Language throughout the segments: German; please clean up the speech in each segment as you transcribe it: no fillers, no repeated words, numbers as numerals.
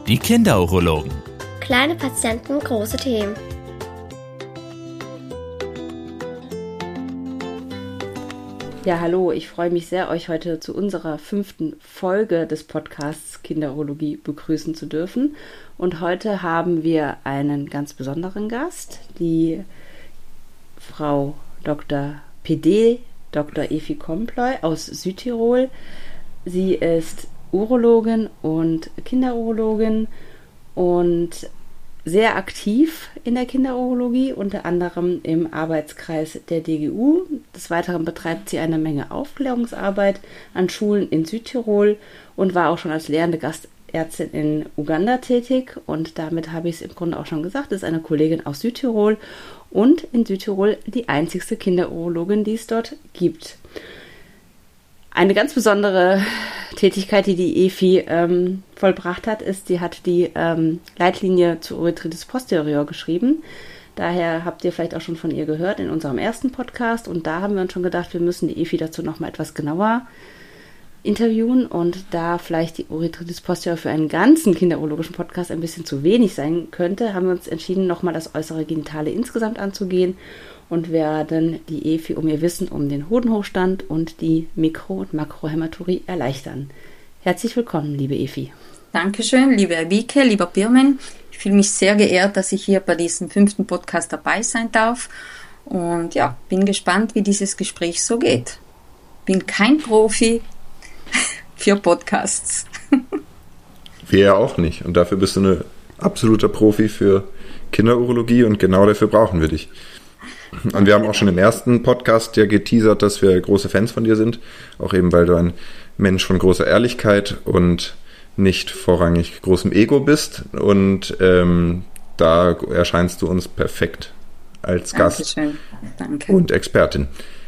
Die Kinderurologen. Kleine Patienten, große Themen. Ja, hallo, ich freue mich sehr, euch heute zu unserer 5. Folge des Podcasts Kinderurologie begrüßen zu dürfen. Und heute haben wir einen ganz besonderen Gast, die Frau Dr. PD, Dr. Evi Komploy aus Südtirol. Sie ist Urologin und Kinderurologin und sehr aktiv in der Kinderurologie, unter anderem im Arbeitskreis der DGU. Des Weiteren betreibt sie eine Menge Aufklärungsarbeit an Schulen in Südtirol und war auch schon als lehrende Gastärztin in Uganda tätig. Und damit habe ich es im Grunde auch schon gesagt, ist eine Kollegin aus Südtirol und in Südtirol die einzigste Kinderurologin, die es dort gibt. Eine ganz besondere Tätigkeit, die Evi vollbracht hat, ist, sie hat die Leitlinie zur Urethritis posterior geschrieben. Daher habt ihr vielleicht auch schon von ihr gehört in unserem ersten Podcast. Und da haben wir uns schon gedacht, wir müssen die Evi dazu nochmal etwas genauer interviewen. Und da vielleicht die Urethritis posterior für einen ganzen kinderurologischen Podcast ein bisschen zu wenig sein könnte, haben wir uns entschieden, nochmal das äußere Genitale insgesamt anzugehen und werden die Evi um ihr Wissen um den Hodenhochstand und die Mikro- und Makrohämaturie erleichtern. Herzlich willkommen, liebe Evi. Dankeschön, liebe Wieke, lieber Birmen. Ich fühle mich sehr geehrt, dass ich hier bei diesem 5. Podcast dabei sein darf. Und ja, bin gespannt, wie dieses Gespräch so geht. Bin kein Profi für Podcasts. Wir ja auch nicht. Und dafür bist du ein absoluter Profi für Kinderurologie und genau dafür brauchen wir dich. Und wir haben auch schon im ersten Podcast ja geteasert, dass wir große Fans von dir sind. Auch eben, weil du ein Mensch von großer Ehrlichkeit und nicht vorrangig großem Ego bist. Und da erscheinst du uns perfekt als Gast. Dankeschön. Danke. Und Expertin.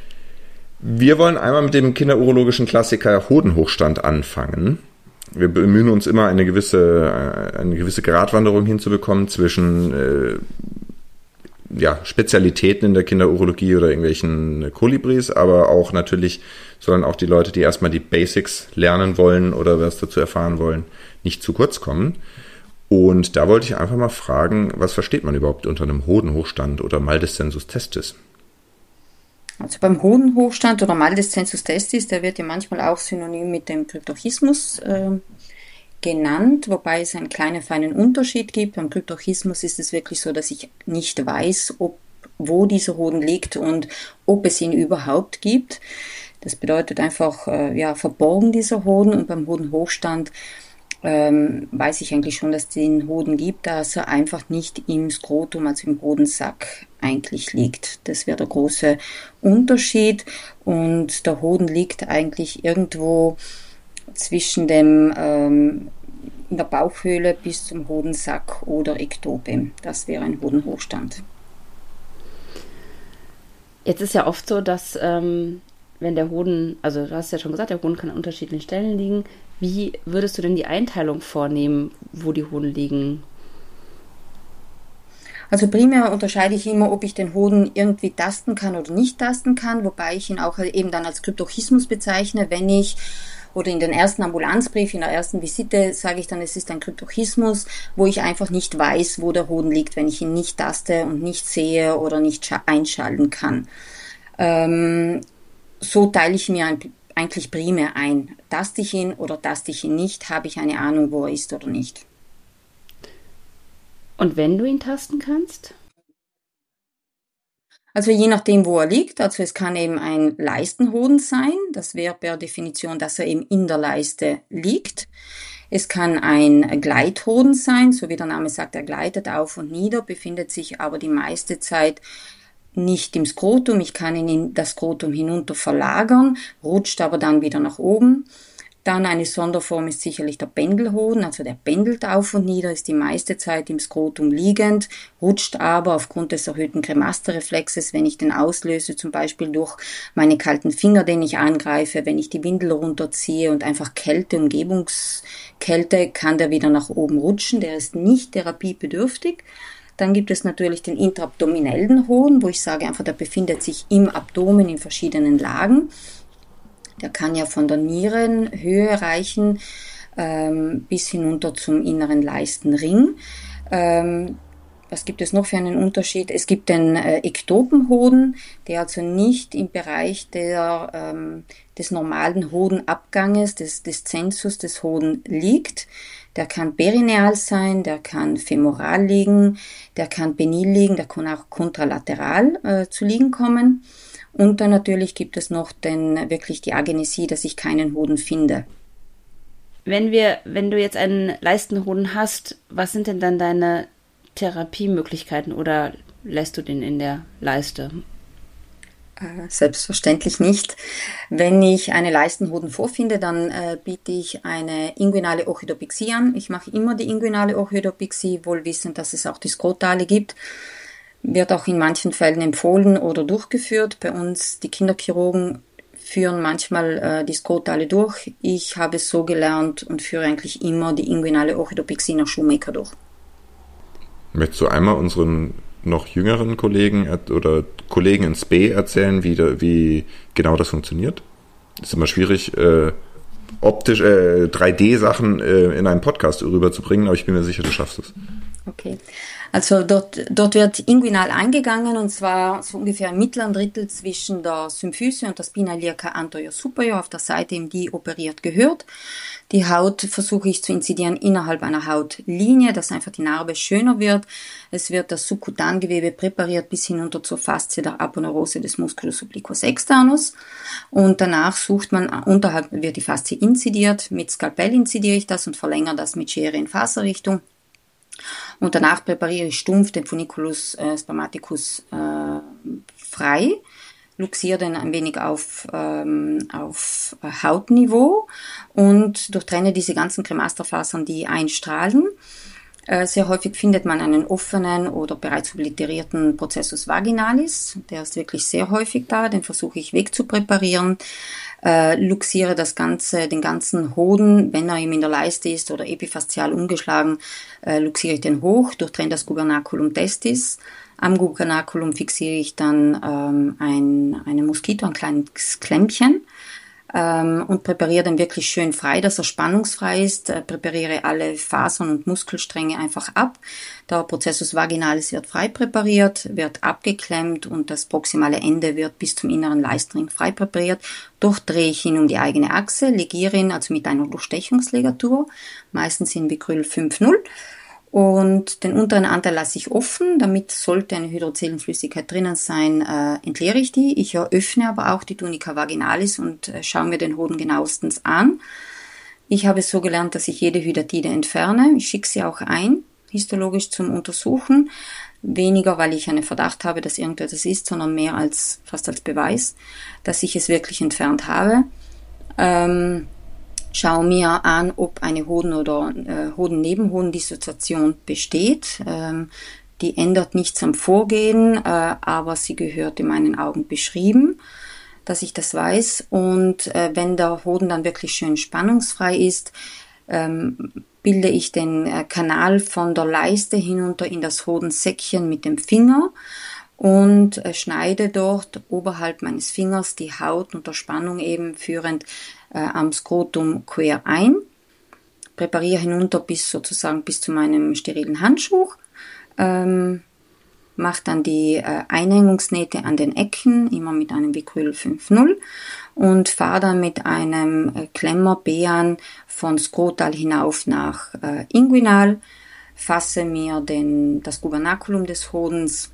Wir wollen einmal mit dem kinderurologischen Klassiker Hodenhochstand anfangen. Wir bemühen uns immer, eine gewisse Gratwanderung hinzubekommen zwischen Spezialitäten in der Kinderurologie oder irgendwelchen Kolibris, aber auch natürlich sollen auch die Leute, die erstmal die Basics lernen wollen oder was dazu erfahren wollen, nicht zu kurz kommen. Und da wollte ich einfach mal fragen, was versteht man überhaupt unter einem Hodenhochstand oder Maldestensus testis? Also beim Hodenhochstand oder Maldestensus testis, der wird ja manchmal auch synonym mit dem Kryptorchismus genannt, wobei es einen kleinen feinen Unterschied gibt. Beim Kryptorchismus ist es wirklich so, dass ich nicht weiß, wo dieser Hoden liegt und ob es ihn überhaupt gibt. Das bedeutet einfach, verborgen dieser Hoden. Und beim Hodenhochstand weiß ich eigentlich schon, dass es den Hoden gibt, dass er einfach nicht im Skrotum, also im Hodensack eigentlich liegt. Das wäre der große Unterschied. Und der Hoden liegt eigentlich irgendwo zwischen dem in der Bauchhöhle bis zum Hodensack oder Ektopem. Das wäre ein Hodenhochstand. Jetzt ist ja oft so, dass wenn der Hoden, also du hast ja schon gesagt, der Hoden kann an unterschiedlichen Stellen liegen. Wie würdest du denn die Einteilung vornehmen, wo die Hoden liegen? Also primär unterscheide ich immer, ob ich den Hoden irgendwie tasten kann oder nicht tasten kann, wobei ich ihn auch eben dann als Kryptorchismus bezeichne, wenn ich oder in den ersten Ambulanzbrief, in der ersten Visite, sage ich dann, es ist ein Kryptorchismus, wo ich einfach nicht weiß, wo der Hoden liegt, wenn ich ihn nicht taste und nicht sehe oder nicht einschalten kann. So teile ich mir eigentlich primär ein. Taste ich ihn oder taste ich ihn nicht, habe ich eine Ahnung, wo er ist oder nicht. Und wenn du ihn tasten kannst? Also je nachdem, wo er liegt, also es kann eben ein Leistenhoden sein, das wäre per Definition, dass er eben in der Leiste liegt. Es kann ein Gleithoden sein, so wie der Name sagt, er gleitet auf und nieder, befindet sich aber die meiste Zeit nicht im Skrotum. Ich kann ihn in das Skrotum hinunter verlagern, rutscht aber dann wieder nach oben. Dann eine Sonderform ist sicherlich der Pendelhoden, also der pendelt auf und nieder, ist die meiste Zeit im Skrotum liegend, rutscht aber aufgrund des erhöhten Kremasterreflexes, wenn ich den auslöse, zum Beispiel durch meine kalten Finger, den ich angreife, wenn ich die Windel runterziehe und einfach Kälte, Umgebungskälte, kann der wieder nach oben rutschen, der ist nicht therapiebedürftig. Dann gibt es natürlich den intraabdominellen Hoden, wo ich sage einfach, der befindet sich im Abdomen in verschiedenen Lagen. Der kann ja von der Nierenhöhe reichen bis hinunter zum inneren Leistenring. Was gibt es noch für einen Unterschied? Es gibt den Ektopenhoden, der also nicht im Bereich des normalen Hodenabganges, des Zensus des Hoden liegt. Der kann perineal sein, der kann femoral liegen, der kann penil liegen, der kann auch kontralateral zu liegen kommen. Und dann natürlich gibt es noch wirklich die Agenesie, dass ich keinen Hoden finde. Wenn du jetzt einen Leistenhoden hast, was sind denn dann deine Therapiemöglichkeiten oder lässt du den in der Leiste? Selbstverständlich nicht. Wenn ich eine Leistenhoden vorfinde, dann biete ich eine inguinale Orchidopexie an. Ich mache immer die inguinale Orchidopexie, wohl wissend, dass es auch die skrotale gibt. Wird auch in manchen Fällen empfohlen oder durchgeführt. Bei uns, die Kinderchirurgen, führen manchmal die skrotale durch. Ich habe es so gelernt und führe eigentlich immer die inguinale Orchidopexie nach Shoemaker durch. Möchtest du einmal unseren noch jüngeren Kollegen oder Kollegen ins B erzählen, wie genau das funktioniert? Es ist immer schwierig, optisch 3D-Sachen in einem Podcast rüberzubringen, aber ich bin mir sicher, du schaffst es. Okay, also dort wird inguinal eingegangen, und zwar so ungefähr im mittleren Drittel zwischen der Symphyse und der Spina iliaca anterior superior, auf der Seite, in die operiert gehört. Die Haut versuche ich zu inzidieren innerhalb einer Hautlinie, dass einfach die Narbe schöner wird. Es wird das Subkutangewebe präpariert bis hinunter zur Faszie der Aponeurose des Musculus obliquus externus. Und danach sucht man, unterhalb wird die Faszie inzidiert. Mit Skalpell inzidiere ich das und verlängere das mit Schere in Faserrichtung. Und danach präpariere ich stumpf den Funiculus spermaticus frei, luxiere den ein wenig auf Hautniveau und durchtrenne diese ganzen Cremasterfasern, die einstrahlen. Sehr häufig findet man einen offenen oder bereits obliterierten Processus vaginalis. Der ist wirklich sehr häufig da, den versuche ich wegzupräparieren. Luxiere den ganzen Hoden, wenn er ihm in der Leiste ist oder epifaszial umgeschlagen, luxiere ich den hoch, durchtrenne das Gubernaculum testis. Am Gubernaculum fixiere ich dann eine Moskito, ein kleines Klemmchen, und präpariere den wirklich schön frei, dass er spannungsfrei ist, präpariere alle Fasern und Muskelstränge einfach ab. Der Processus vaginalis wird frei präpariert, wird abgeklemmt und das proximale Ende wird bis zum inneren Leistenring frei präpariert. Durchdrehe ich ihn um die eigene Achse, legiere ihn also mit einer Durchstechungslegatur, meistens in Vicryl 5,0. Und den unteren Anteil lasse ich offen, damit sollte eine Hydrozellenflüssigkeit drinnen sein, entleere ich die. Ich eröffne aber auch die Tunica vaginalis und schaue mir den Hoden genauestens an. Ich habe es so gelernt, dass ich jede Hydatide entferne. Ich schicke sie auch ein, histologisch zum Untersuchen. Weniger, weil ich einen Verdacht habe, dass irgendetwas ist, sondern mehr fast als Beweis, dass ich es wirklich entfernt habe. Schau mir an, ob eine Hoden- oder Hoden-Nebenhoden-Dissoziation besteht. Die ändert nichts am Vorgehen, aber sie gehört in meinen Augen beschrieben, dass ich das weiß. Und wenn der Hoden dann wirklich schön spannungsfrei ist, bilde ich den Kanal von der Leiste hinunter in das Hodensäckchen mit dem Finger und schneide dort oberhalb meines Fingers die Haut unter Spannung eben führend am Skrotum quer ein, präpariere hinunter bis zu meinem sterilen Handschuh, mache dann die Einhängungsnähte an den Ecken, immer mit einem Vicryl 5,0 und fahre dann mit einem Klemmer-Bean von skrotal hinauf nach inguinal, fasse mir das Gubernaculum des Hodens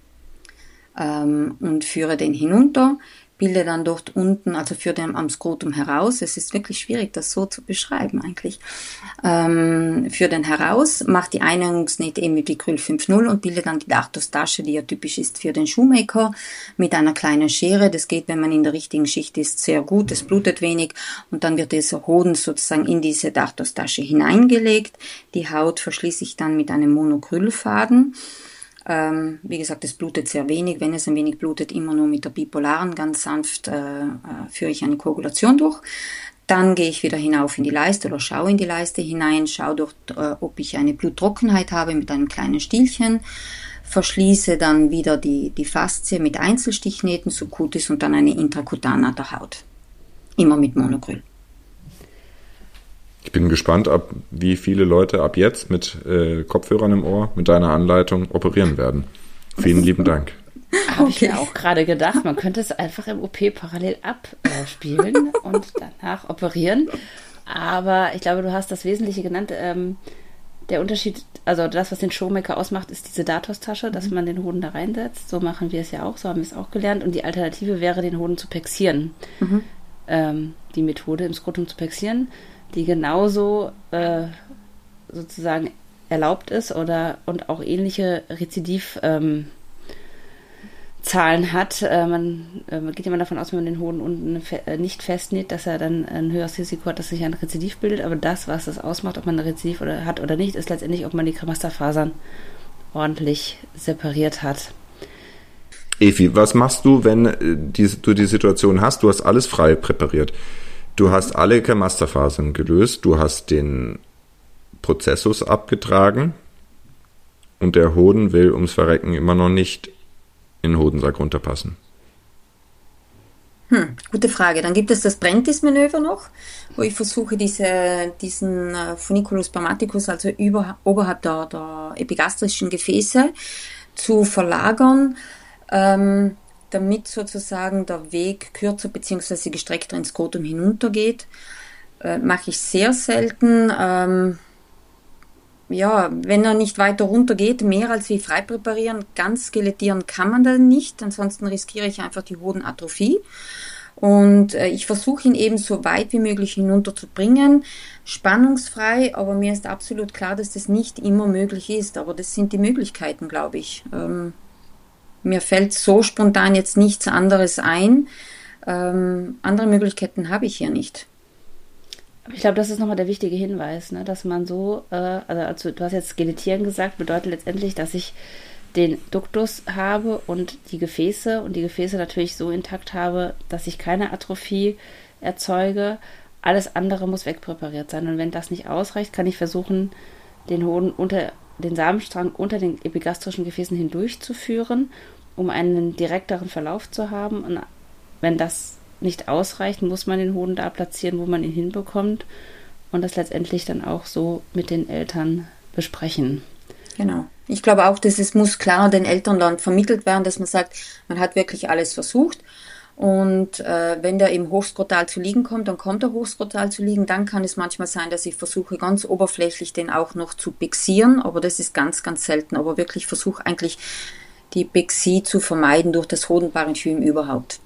und führe den hinunter, bilde dann dort unten, also führe den am Skrotum heraus. Es ist wirklich schwierig, das so zu beschreiben eigentlich. Führe den heraus, mache die Einhängungsnähte eben mit Vicryl 5,0 und bilde dann die Dartustasche, die ja typisch ist für den Shoemaker, mit einer kleinen Schere. Das geht, wenn man in der richtigen Schicht ist, sehr gut. Es blutet wenig und dann wird dieser Hoden sozusagen in diese Dartustasche hineingelegt. Die Haut verschließe ich dann mit einem Monocrylfaden. Wie gesagt, es blutet sehr wenig. Wenn es ein wenig blutet, immer nur mit der bipolaren, ganz sanft führe ich eine Koagulation durch. Dann gehe ich wieder hinauf in die Leiste oder schaue in die Leiste hinein, schaue dort, ob ich eine Bluttrockenheit habe mit einem kleinen Stielchen, verschließe dann wieder die Faszie mit Einzelstichnähten, Subcutis und dann eine Intrakutana der Haut. Immer mit Monocryl. Ich bin gespannt, wie viele Leute ab jetzt mit Kopfhörern im Ohr, mit deiner Anleitung operieren werden. Vielen lieben Dank. Habe ich mir auch gerade gedacht, man könnte es einfach im OP parallel abspielen und danach operieren. Aber ich glaube, du hast das Wesentliche genannt. Der Unterschied, also das, was den Showmaker ausmacht, ist diese Datos-Tasche, dass man den Hoden da reinsetzt. So machen wir es ja auch, so haben wir es auch gelernt. Und die Alternative wäre, den Hoden zu pexieren. Die Methode im Skrotum zu pexieren, die genauso sozusagen erlaubt ist und auch ähnliche Rezidivzahlen hat. Man geht immer davon aus, wenn man den Hoden unten nicht festnäht, dass er dann ein höheres Risiko hat, dass sich ein Rezidiv bildet. Aber das, was das ausmacht, ob man ein Rezidiv hat oder nicht, ist letztendlich, ob man die Cremasterfasern ordentlich separiert hat. Evi, was machst du, wenn du die Situation hast, du hast alles frei präpariert. Du hast alle Cremasterfasern gelöst, du hast den Prozessus abgetragen und der Hoden will ums Verrecken immer noch nicht in den Hodensack runterpassen. Gute Frage. Dann gibt es das Prentice-Manöver noch, wo ich versuche, diesen Funiculus spermaticus, also oberhalb der epigastrischen Gefäße, zu verlagern, damit sozusagen der Weg kürzer bzw. gestreckter ins Skrotum hinuntergeht. Mache ich sehr selten. Wenn er nicht weiter runter geht, mehr als wie frei präparieren, ganz skelettieren kann man dann nicht, ansonsten riskiere ich einfach die Hodenatrophie. Und ich versuche ihn eben so weit wie möglich hinunterzubringen, spannungsfrei, aber mir ist absolut klar, dass das nicht immer möglich ist, aber das sind die Möglichkeiten, glaube ich. Mir fällt so spontan jetzt nichts anderes ein. Andere Möglichkeiten habe ich hier nicht. Ich glaube, das ist nochmal der wichtige Hinweis, ne? Dass man so, also du hast jetzt Skelettieren gesagt, bedeutet letztendlich, dass ich den Duktus habe und die Gefäße natürlich so intakt habe, dass ich keine Atrophie erzeuge. Alles andere muss wegpräpariert sein. Und wenn das nicht ausreicht, kann ich versuchen, den Hoden unter den Samenstrang unter den epigastrischen Gefäßen hindurchzuführen, um einen direkteren Verlauf zu haben. Und wenn das nicht ausreicht, muss man den Hoden da platzieren, wo man ihn hinbekommt und das letztendlich dann auch so mit den Eltern besprechen. Genau. Ich glaube auch, dass es muss klar den Eltern dann vermittelt werden, dass man sagt, man hat wirklich alles versucht und wenn der eben hochskrotal zu liegen kommt, dann kommt er hochskrotal zu liegen. Dann kann es manchmal sein, dass ich versuche, ganz oberflächlich den auch noch zu pexieren, aber das ist ganz, ganz selten. Aber wirklich versuche eigentlich die Pexie zu vermeiden durch das Hodenparenchym überhaupt.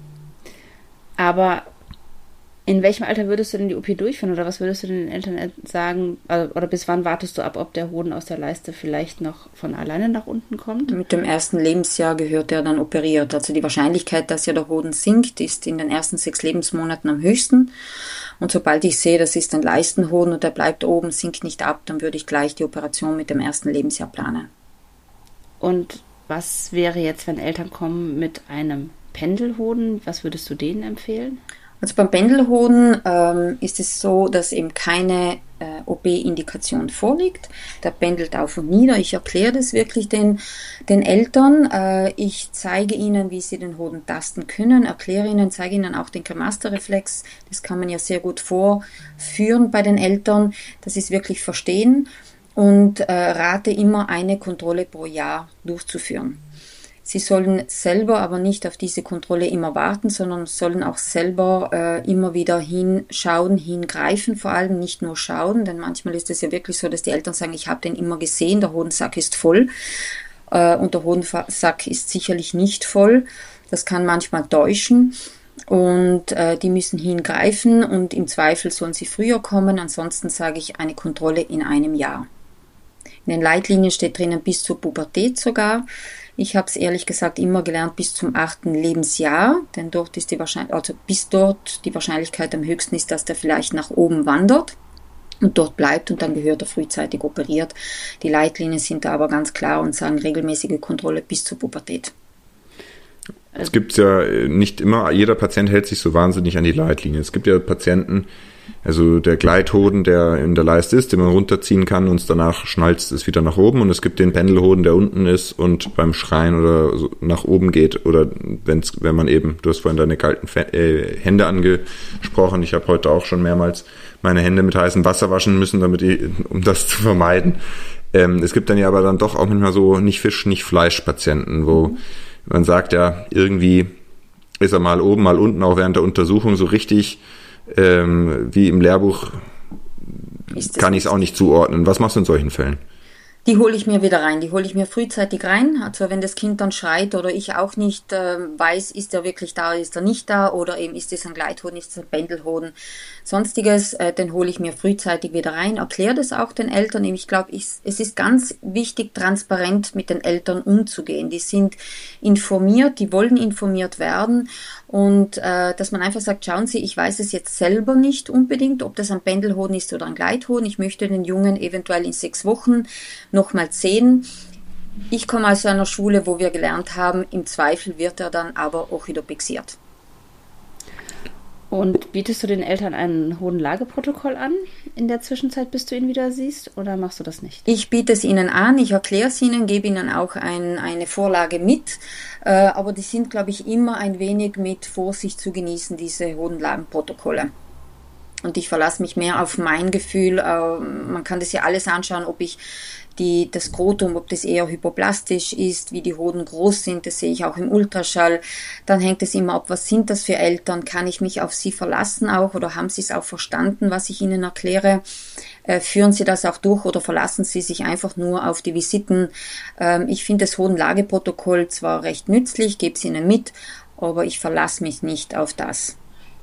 Aber in welchem Alter würdest du denn die OP durchführen oder was würdest du den Eltern sagen, oder bis wann wartest du ab, ob der Hoden aus der Leiste vielleicht noch von alleine nach unten kommt? Mit dem ersten Lebensjahr gehört er dann operiert. Also die Wahrscheinlichkeit, dass ja der Hoden sinkt, ist in den ersten 6 Lebensmonaten am höchsten. Und sobald ich sehe, das ist ein Leistenhoden und der bleibt oben, sinkt nicht ab, dann würde ich gleich die Operation mit dem ersten Lebensjahr planen. Und was wäre jetzt, wenn Eltern kommen mit einem Pendelhoden? Was würdest du denen empfehlen? Also beim Pendelhoden ist es so, dass eben keine OP-Indikation vorliegt. Der pendelt auf und nieder. Ich erkläre das wirklich den Eltern. Ich zeige ihnen, wie sie den Hoden tasten können, erkläre ihnen, zeige ihnen auch den Cremaster-Reflex. Das kann man ja sehr gut vorführen bei den Eltern, dass sie es wirklich verstehen und rate immer, eine Kontrolle pro Jahr durchzuführen. Sie sollen selber aber nicht auf diese Kontrolle immer warten, sondern sollen auch selber immer wieder hinschauen, hingreifen, vor allem nicht nur schauen, denn manchmal ist es ja wirklich so, dass die Eltern sagen, ich habe den immer gesehen, der Hodensack ist voll und der Hodensack ist sicherlich nicht voll. Das kann manchmal täuschen und die müssen hingreifen und im Zweifel sollen sie früher kommen, ansonsten sage ich eine Kontrolle in einem Jahr. In den Leitlinien steht drinnen bis zur Pubertät sogar. Ich habe es ehrlich gesagt immer gelernt bis zum 8. Lebensjahr, denn dort ist die Wahrscheinlichkeit am höchsten ist, dass der vielleicht nach oben wandert und dort bleibt und dann gehört er frühzeitig operiert. Die Leitlinien sind da aber ganz klar und sagen regelmäßige Kontrolle bis zur Pubertät. Es gibt ja nicht immer, jeder Patient hält sich so wahnsinnig an die Leitlinie. Es gibt ja Patienten, also der Gleithoden, der in der Leiste ist, den man runterziehen kann und danach schnalzt es wieder nach oben. Und es gibt den Pendelhoden, der unten ist und beim Schreien oder so nach oben geht. Oder wenn man eben, du hast vorhin deine kalten Hände angesprochen, ich habe heute auch schon mehrmals meine Hände mit heißem Wasser waschen müssen, um das zu vermeiden. Es gibt dann ja aber dann doch auch manchmal so nicht Fisch, nicht Fleisch-Patienten, wo man sagt, ja, irgendwie ist er mal oben, mal unten, auch während der Untersuchung so richtig, wie im Lehrbuch, kann ich es auch nicht zuordnen. Was machst du in solchen Fällen? Die hole ich mir wieder rein, die hole ich mir frühzeitig rein. Also wenn das Kind dann schreit oder ich auch nicht weiß, ist er wirklich da, ist er nicht da oder eben ist es ein Gleithoden, ist es ein Bändelhoden, sonstiges, den hole ich mir frühzeitig wieder rein, erkläre das auch den Eltern. Ich glaube, es ist ganz wichtig, transparent mit den Eltern umzugehen. Die sind informiert, die wollen informiert werden und dass man einfach sagt, schauen Sie, ich weiß es jetzt selber nicht unbedingt, ob das ein Bändelhoden ist oder ein Gleithoden. Ich möchte den Jungen eventuell in 6 Wochen nochmals sehen. Ich komme aus einer Schule, wo wir gelernt haben, im Zweifel wird er dann aber orthodoxiert. Und bietest du den Eltern ein Hodenlageprotokoll an in der Zwischenzeit, bis du ihn wieder siehst, oder machst du das nicht? Ich biete es ihnen an, ich erkläre es ihnen, gebe ihnen auch eine Vorlage mit, aber die sind, glaube ich, immer ein wenig mit Vorsicht zu genießen, diese Hodenlagenprotokolle. Und ich verlasse mich mehr auf mein Gefühl. Man kann das ja alles anschauen, ob ich das Skrotum, ob das eher hypoplastisch ist, wie die Hoden groß sind, das sehe ich auch im Ultraschall. Dann hängt es immer ab, was sind das für Eltern? Kann ich mich auf sie verlassen auch oder haben sie es auch verstanden, was ich ihnen erkläre? Führen sie das auch durch oder verlassen sie sich einfach nur auf die Visiten? Ich finde das Hodenlageprotokoll zwar recht nützlich, gebe es ihnen mit, aber ich verlasse mich nicht auf das.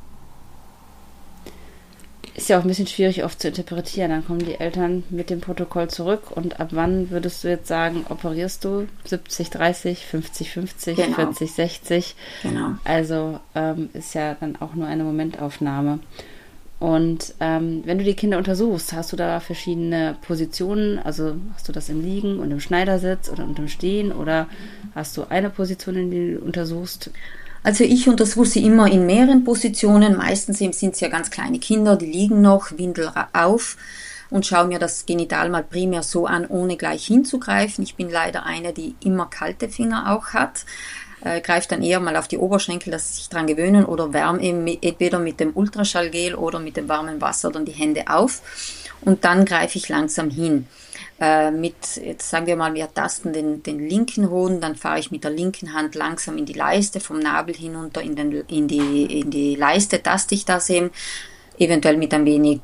Ist ja auch ein bisschen schwierig oft zu interpretieren. Dann kommen die Eltern mit dem Protokoll zurück und ab wann würdest du jetzt sagen, operierst du 70-30, 50-50, genau. 40-60? Genau. Also ist ja dann auch nur eine Momentaufnahme. Und wenn du die Kinder untersuchst, hast du da verschiedene Positionen? Also hast du das im Liegen und im Schneidersitz oder im Stehen oder hast du eine Position, in die du untersuchst? Also ich untersuche sie immer in mehreren Positionen. Meistens sind es ja ganz kleine Kinder, die liegen noch, Windel auf und schaue mir das Genital mal primär so an, ohne gleich hinzugreifen. Ich bin leider eine, die immer kalte Finger auch hat. Greift dann eher mal auf die Oberschenkel, dass sie sich dran gewöhnen oder wärme eben entweder mit dem Ultraschallgel oder mit dem warmen Wasser dann die Hände auf und dann greife ich langsam hin. Jetzt sagen wir mal, wir tasten den linken Hoden, dann fahre ich mit der linken Hand langsam in die Leiste, vom Nabel hinunter in die Leiste taste ich das eben, eventuell mit ein wenig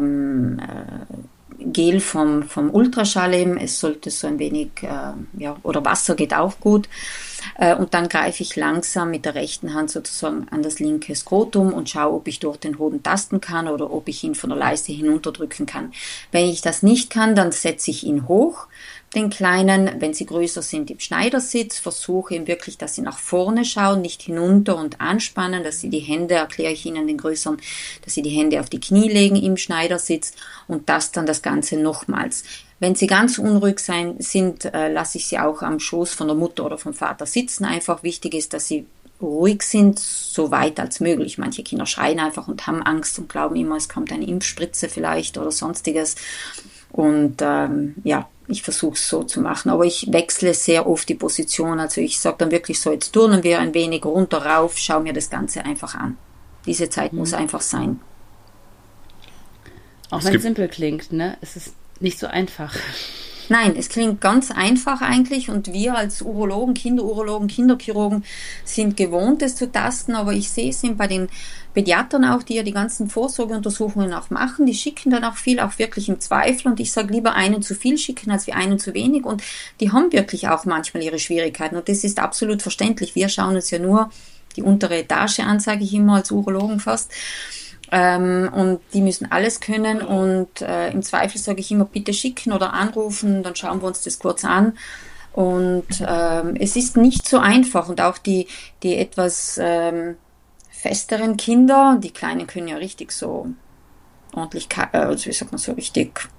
Gel vom Ultraschall eben, es sollte so ein wenig, oder Wasser geht auch gut. Und dann greife ich langsam mit der rechten Hand sozusagen an das linke Skrotum und schaue, ob ich durch den Hoden tasten kann oder ob ich ihn von der Leiste hinunterdrücken kann. Wenn ich das nicht kann, dann setze ich ihn hoch, den Kleinen. Wenn sie größer sind, im Schneidersitz, versuche ihm wirklich, dass sie nach vorne schauen, nicht hinunter und anspannen, dass sie die Hände, erkläre ich ihnen den Größeren, dass sie die Hände auf die Knie legen im Schneidersitz und das dann das Ganze nochmals. Wenn sie ganz unruhig sind, lasse ich sie auch am Schoß von der Mutter oder vom Vater sitzen. Einfach wichtig ist, dass sie ruhig sind, so weit als möglich. Manche Kinder schreien einfach und haben Angst und glauben immer, es kommt eine Impfspritze vielleicht oder sonstiges. Und ich versuche es so zu machen. Aber ich wechsle sehr oft die Position. Also ich sage dann wirklich so, jetzt turnen wir ein wenig runter, rauf, schau mir das Ganze einfach an. Diese Zeit muss einfach sein. Auch wenn es simpel klingt, ne? Es ist nicht so einfach. Nein, es klingt ganz einfach eigentlich und wir als Urologen, Kinderurologen, Kinderchirurgen sind gewohnt, es zu tasten, aber ich sehe es bei den Pädiatern auch, die ja die ganzen Vorsorgeuntersuchungen auch machen, die schicken dann auch viel, auch wirklich im Zweifel und ich sage lieber einen zu viel schicken, als wie einen zu wenig und die haben wirklich auch manchmal ihre Schwierigkeiten und das ist absolut verständlich. Wir schauen uns ja nur die untere Etage an, sage ich immer als Urologen fast. Und die müssen alles können und im Zweifel sage ich immer, bitte schicken oder anrufen, dann schauen wir uns das kurz an und es ist nicht so einfach und auch die etwas festeren Kinder, die Kleinen können ja richtig so ordentlich, wie sagt man so richtig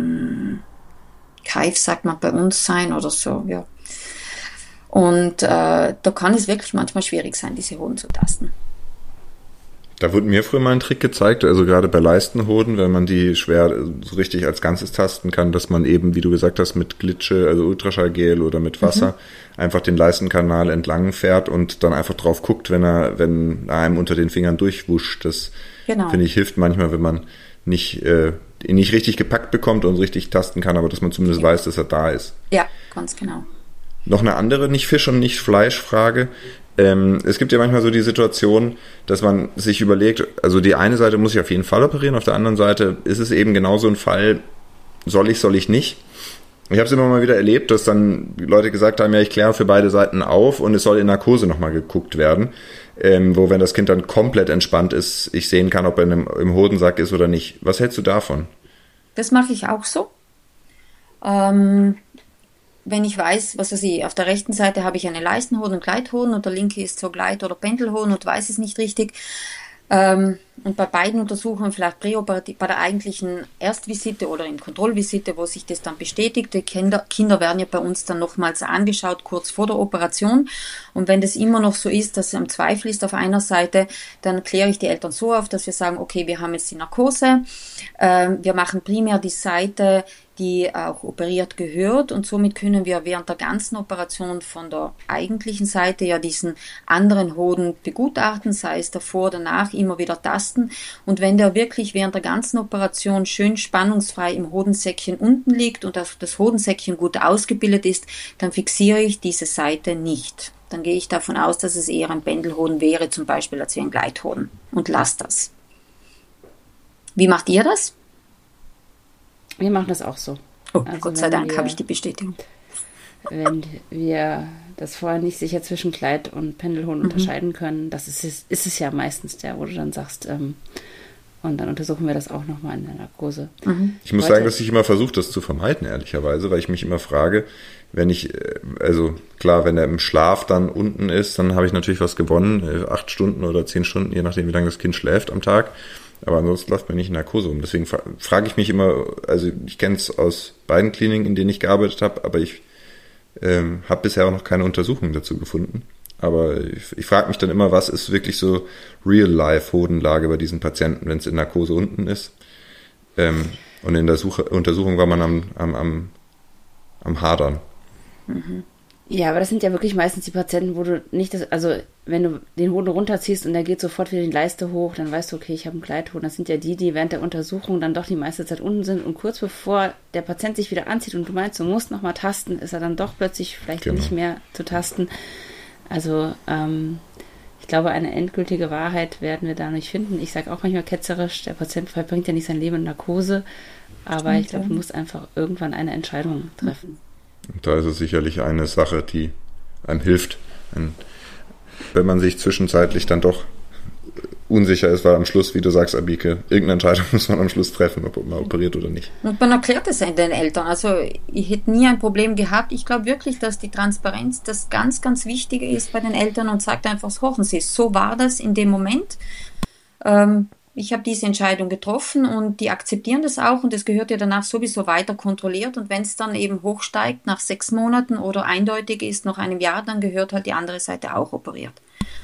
Keif sagt man bei uns sein oder so, ja. Und da kann es wirklich manchmal schwierig sein, diese Hoden zu tasten. Da wurde mir früher mal ein Trick gezeigt, also gerade bei Leistenhoden, wenn man die schwer so richtig als Ganzes tasten kann, dass man eben, wie du gesagt hast, mit Glitsche, also Ultraschallgel oder mit Wasser einfach den Leistenkanal entlang fährt und dann einfach drauf guckt, wenn er einem unter den Fingern durchwuscht. Das finde ich hilft manchmal, wenn man ihn nicht richtig gepackt bekommt und richtig tasten kann, aber dass man zumindest weiß, dass er da ist. Ja, ganz genau. Noch eine andere nicht Fisch- und nicht Fleisch-Frage. Es gibt ja manchmal so die Situation, dass man sich überlegt, also die eine Seite muss ich auf jeden Fall operieren, auf der anderen Seite ist es eben genauso ein Fall, soll ich nicht. Ich habe es immer mal wieder erlebt, dass dann die Leute gesagt haben, ja, ich kläre für beide Seiten auf und es soll in Narkose nochmal geguckt werden, wo, wenn das Kind dann komplett entspannt ist, ich sehen kann, ob er im Hodensack ist oder nicht. Was hältst du davon? Das mache ich auch so. Wenn ich weiß, was weiß ich, auf der rechten Seite habe ich eine Leistenhoden und Gleithoden und der linke ist so Gleit- oder Pendelhoden und weiß es nicht richtig. Und bei beiden Untersuchungen, vielleicht präoperativ, bei der eigentlichen Erstvisite oder in Kontrollvisite, wo sich das dann bestätigt, die Kinder werden ja bei uns dann nochmals angeschaut, kurz vor der Operation. Und wenn das immer noch so ist, dass es am Zweifel ist auf einer Seite, dann kläre ich die Eltern so auf, dass wir sagen, okay, wir haben jetzt die Narkose, wir machen primär die Seite, die auch operiert gehört und somit können wir während der ganzen Operation von der eigentlichen Seite ja diesen anderen Hoden begutachten, sei es davor, danach, immer wieder tasten und wenn der wirklich während der ganzen Operation schön spannungsfrei im Hodensäckchen unten liegt und das Hodensäckchen gut ausgebildet ist, dann fixiere ich diese Seite nicht. Dann gehe ich davon aus, dass es eher ein Pendelhoden wäre, zum Beispiel als wie ein Gleithoden und lasse das. Wie macht ihr das? Wir machen das auch so. Oh, also Gott sei Dank habe ich die Bestätigung. Wenn wir das vorher nicht sicher zwischen Gleit- und Pendelhoden unterscheiden können, das ist es ja meistens der, wo du dann sagst, und dann untersuchen wir das auch nochmal in der Narkose. Ich muss sagen, dass ich immer versuche, das zu vermeiden, ehrlicherweise, weil ich mich immer frage, wenn er im Schlaf dann unten ist, dann habe ich natürlich was gewonnen, 8 Stunden oder 10 Stunden, je nachdem, wie lange das Kind schläft am Tag. Aber ansonsten läuft man nicht in Narkose um. Deswegen frage ich mich immer, also ich kenne es aus beiden Kliniken, in denen ich gearbeitet habe, aber ich habe bisher auch noch keine Untersuchungen dazu gefunden. Aber ich frage mich dann immer, was ist wirklich so Real-Life-Hodenlage bei diesen Patienten, wenn es in Narkose unten ist. Und in der Untersuchung war man am Hadern. Ja, aber das sind ja wirklich meistens die Patienten, wo du nicht also wenn du den Hoden runterziehst und der geht sofort wieder die Leiste hoch, dann weißt du, okay, ich habe einen Gleithoden. Das sind ja die während der Untersuchung dann doch die meiste Zeit unten sind und kurz bevor der Patient sich wieder anzieht und du meinst, du musst nochmal tasten, ist er dann doch plötzlich vielleicht nicht mehr zu tasten. Also, ich glaube, eine endgültige Wahrheit werden wir da nicht finden. Ich sage auch manchmal ketzerisch, der Patient verbringt ja nicht sein Leben in Narkose, aber ich glaube, du musst einfach irgendwann eine Entscheidung treffen. Und da ist es sicherlich eine Sache, die einem hilft, wenn man sich zwischenzeitlich dann doch unsicher ist, weil am Schluss, wie du sagst, Abike, irgendeine Entscheidung muss man am Schluss treffen, ob man operiert oder nicht. Und man erklärt es den Eltern. Also ich hätte nie ein Problem gehabt. Ich glaube wirklich, dass die Transparenz das ganz, ganz Wichtige ist bei den Eltern und sagt einfach, hören Sie, so war das in dem Moment. Ich habe diese Entscheidung getroffen und die akzeptieren das auch und es gehört ja danach sowieso weiter kontrolliert und wenn es dann eben hochsteigt nach 6 Monaten oder eindeutig ist nach einem Jahr, dann gehört halt die andere Seite auch operiert.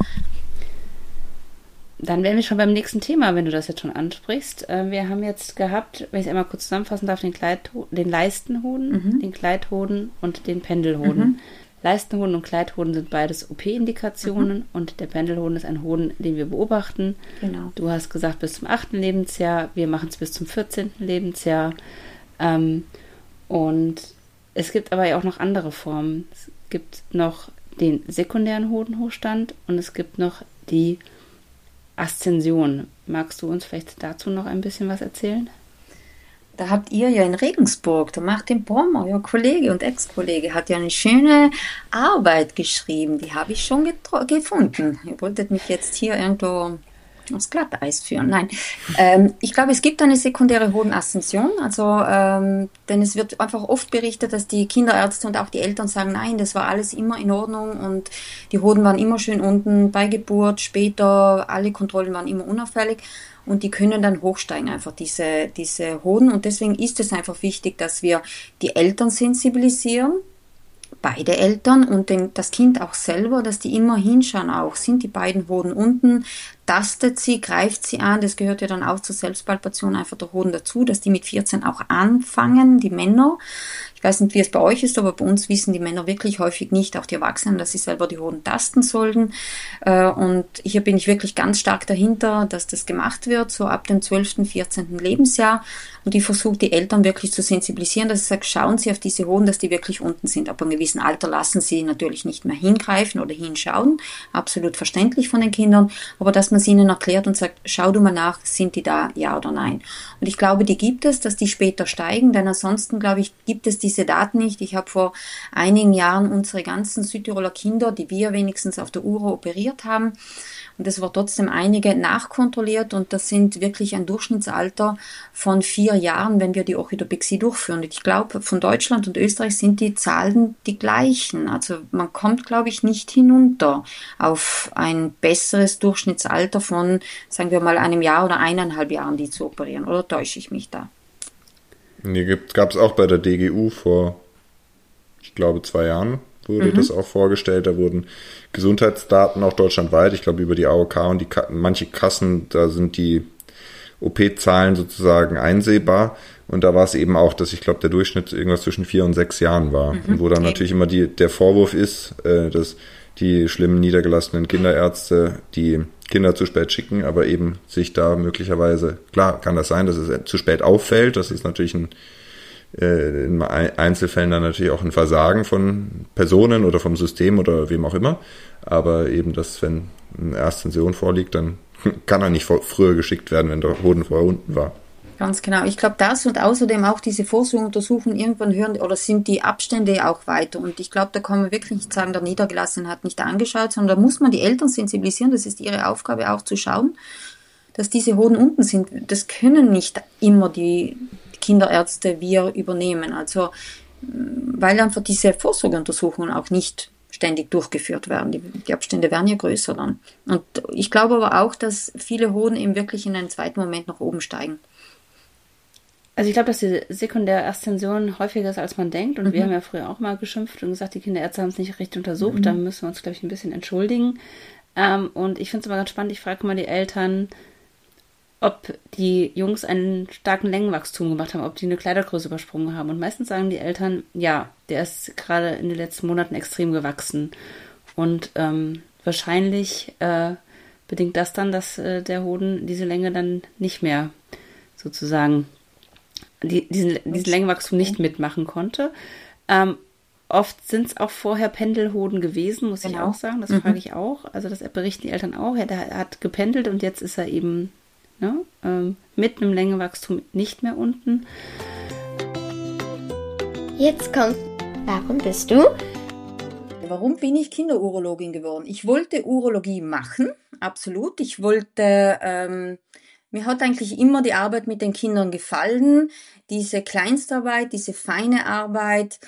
Dann wären wir schon beim nächsten Thema, wenn du das jetzt schon ansprichst. Wir haben jetzt gehabt, wenn ich es einmal kurz zusammenfassen darf, den Leistenhoden, den Gleithoden und den Pendelhoden. Leistenhoden und Gleithoden sind beides OP-Indikationen und der Pendelhoden ist ein Hoden, den wir beobachten. Genau. Du hast gesagt bis zum 8. Lebensjahr, wir machen es bis zum 14. Lebensjahr. Und es gibt aber ja auch noch andere Formen. Es gibt noch den sekundären Hodenhochstand und es gibt noch die Aszension. Magst du uns vielleicht dazu noch ein bisschen was erzählen? Da habt ihr ja in Regensburg, der Martin Bromm, euer Kollege und Ex-Kollege, hat ja eine schöne Arbeit geschrieben. Die habe ich schon gefunden. Ihr wolltet mich jetzt hier irgendwo aufs Glatteis führen. Nein, ich glaube, es gibt eine sekundäre Hodenaszension. Also, denn es wird einfach oft berichtet, dass die Kinderärzte und auch die Eltern sagen, nein, das war alles immer in Ordnung und die Hoden waren immer schön unten bei Geburt, später, alle Kontrollen waren immer unauffällig. Und die können dann hochsteigen, einfach diese Hoden. Und deswegen ist es einfach wichtig, dass wir die Eltern sensibilisieren, beide Eltern und das Kind auch selber, dass die immer hinschauen auch. Sind die beiden Hoden unten? Tastet sie, greift sie an. Das gehört ja dann auch zur Selbstpalpation einfach der Hoden dazu, dass die mit 14 auch anfangen, die Männer. Ich weiß nicht, wie es bei euch ist, aber bei uns wissen die Männer wirklich häufig nicht, auch die Erwachsenen, dass sie selber die Hoden tasten sollten. Und hier bin ich wirklich ganz stark dahinter, dass das gemacht wird, so ab dem 12., 14. Lebensjahr. Und ich versuche, die Eltern wirklich zu sensibilisieren, dass ich sage, schauen Sie auf diese Hoden, dass die wirklich unten sind. Ab einem gewissen Alter lassen Sie natürlich nicht mehr hingreifen oder hinschauen. Absolut verständlich von den Kindern. Aber dass man es ihnen erklärt und sagt, schau du mal nach, sind die da, ja oder nein. Und ich glaube, die gibt es, dass die später steigen, denn ansonsten, glaube ich, gibt es diese Daten nicht. Ich habe vor einigen Jahren unsere ganzen Südtiroler Kinder, die wir wenigstens auf der Uro operiert haben, und es war trotzdem einige nachkontrolliert und das sind wirklich ein Durchschnittsalter von 4 Jahren, wenn wir die Orchidopexie durchführen. Und ich glaube, von Deutschland und Österreich sind die Zahlen die gleichen. Also man kommt, glaube ich, nicht hinunter auf ein besseres Durchschnittsalter von, sagen wir mal, einem Jahr oder 1,5 Jahren, die zu operieren. Oder täusche ich mich da? Nee, gab es auch bei der DGU vor, ich glaube, 2 Jahren. Wurde das auch vorgestellt. Da wurden Gesundheitsdaten auch deutschlandweit, ich glaube über die AOK und manche Kassen, da sind die OP-Zahlen sozusagen einsehbar. Und da war es eben auch, dass ich glaube, der Durchschnitt irgendwas zwischen 4 und 6 Jahren war. Und wo dann natürlich immer der Vorwurf ist, dass die schlimmen niedergelassenen Kinderärzte die Kinder zu spät schicken, aber eben sich da möglicherweise, klar kann das sein, dass es zu spät auffällt. Das ist natürlich in Einzelfällen dann natürlich auch ein Versagen von Personen oder vom System oder wem auch immer. Aber eben, dass wenn eine Erstension vorliegt, dann kann er nicht früher geschickt werden, wenn der Hoden vorher unten war. Ganz genau. Ich glaube, das und außerdem auch diese Vorsorgeuntersuchungen, irgendwann hören oder sind die Abstände auch weiter. Und ich glaube, da kann man wirklich nicht sagen, der Niedergelassene hat nicht angeschaut, sondern da muss man die Eltern sensibilisieren. Das ist ihre Aufgabe auch zu schauen, dass diese Hoden unten sind. Das können nicht immer die Kinderärzte wir übernehmen. Also, weil einfach diese Vorsorgeuntersuchungen auch nicht ständig durchgeführt werden. Die Abstände werden ja größer dann. Und ich glaube aber auch, dass viele Hoden eben wirklich in einem zweiten Moment nach oben steigen. Also ich glaube, dass die sekundäre Erstension häufiger ist, als man denkt. Und wir haben ja früher auch mal geschimpft und gesagt, die Kinderärzte haben es nicht richtig untersucht. Da müssen wir uns, glaube ich, ein bisschen entschuldigen. Und ich finde es immer ganz spannend. Ich frage mal die Eltern, ob die Jungs einen starken Längenwachstum gemacht haben, ob die eine Kleidergröße übersprungen haben. Und meistens sagen die Eltern, ja, der ist gerade in den letzten Monaten extrem gewachsen. Und wahrscheinlich bedingt das dann, dass der Hoden diese Länge dann nicht mehr sozusagen diesen Längenwachstum nicht mitmachen konnte. Oft sind es auch vorher Pendelhoden gewesen, muss ich auch sagen. Das frage ich auch. Also das berichten die Eltern auch. Ja, der hat gependelt und jetzt ist er eben mit einem Längenwachstum nicht mehr unten. Jetzt kommt, warum bist du? Warum bin ich Kinderurologin geworden? Ich wollte Urologie machen, absolut. Ich wollte, mir hat eigentlich immer die Arbeit mit den Kindern gefallen. Diese Kleinstarbeit, diese feine Arbeit,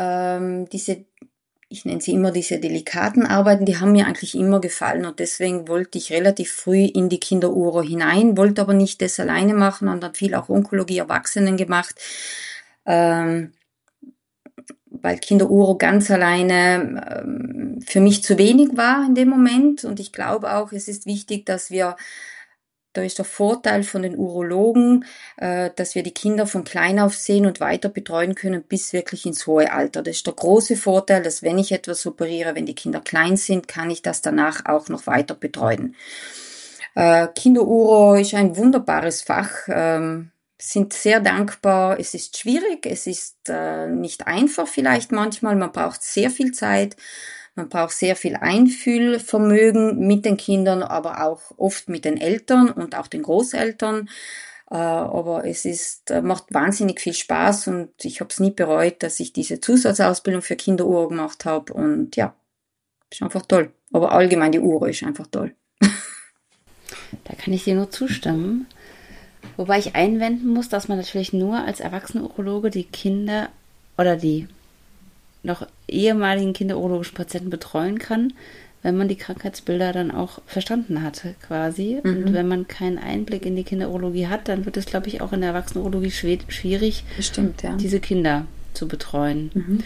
ich nenne sie immer diese delikaten Arbeiten, die haben mir eigentlich immer gefallen und deswegen wollte ich relativ früh in die Kinderuro hinein, wollte aber nicht das alleine machen und dann viel auch Onkologie Erwachsenen gemacht, weil Kinderuro ganz alleine für mich zu wenig war in dem Moment und ich glaube auch, es ist wichtig, dass wir da ist der Vorteil von den Urologen, dass wir die Kinder von klein auf sehen und weiter betreuen können bis wirklich ins hohe Alter. Das ist der große Vorteil, dass wenn ich etwas operiere, wenn die Kinder klein sind, kann ich das danach auch noch weiter betreuen. Kinderuro ist ein wunderbares Fach, sind sehr dankbar. Es ist schwierig, es ist nicht einfach vielleicht manchmal, man braucht sehr viel Zeit. Man braucht sehr viel Einfühlvermögen mit den Kindern, aber auch oft mit den Eltern und auch den Großeltern. Aber es macht wahnsinnig viel Spaß und ich habe es nie bereut, dass ich diese Zusatzausbildung für Kinderuro gemacht habe. Und ja, ist einfach toll. Aber allgemein die Uro ist einfach toll. Da kann ich dir nur zustimmen. Wobei ich einwenden muss, dass man natürlich nur als erwachsener Urologe die Kinder oder die noch ehemaligen kinderurologischen Patienten betreuen kann, wenn man die Krankheitsbilder dann auch verstanden hatte quasi. Und wenn man keinen Einblick in die Kinderurologie hat, dann wird es, glaube ich, auch in der Erwachsenenurologie schwierig, bestimmt, ja, diese Kinder zu betreuen.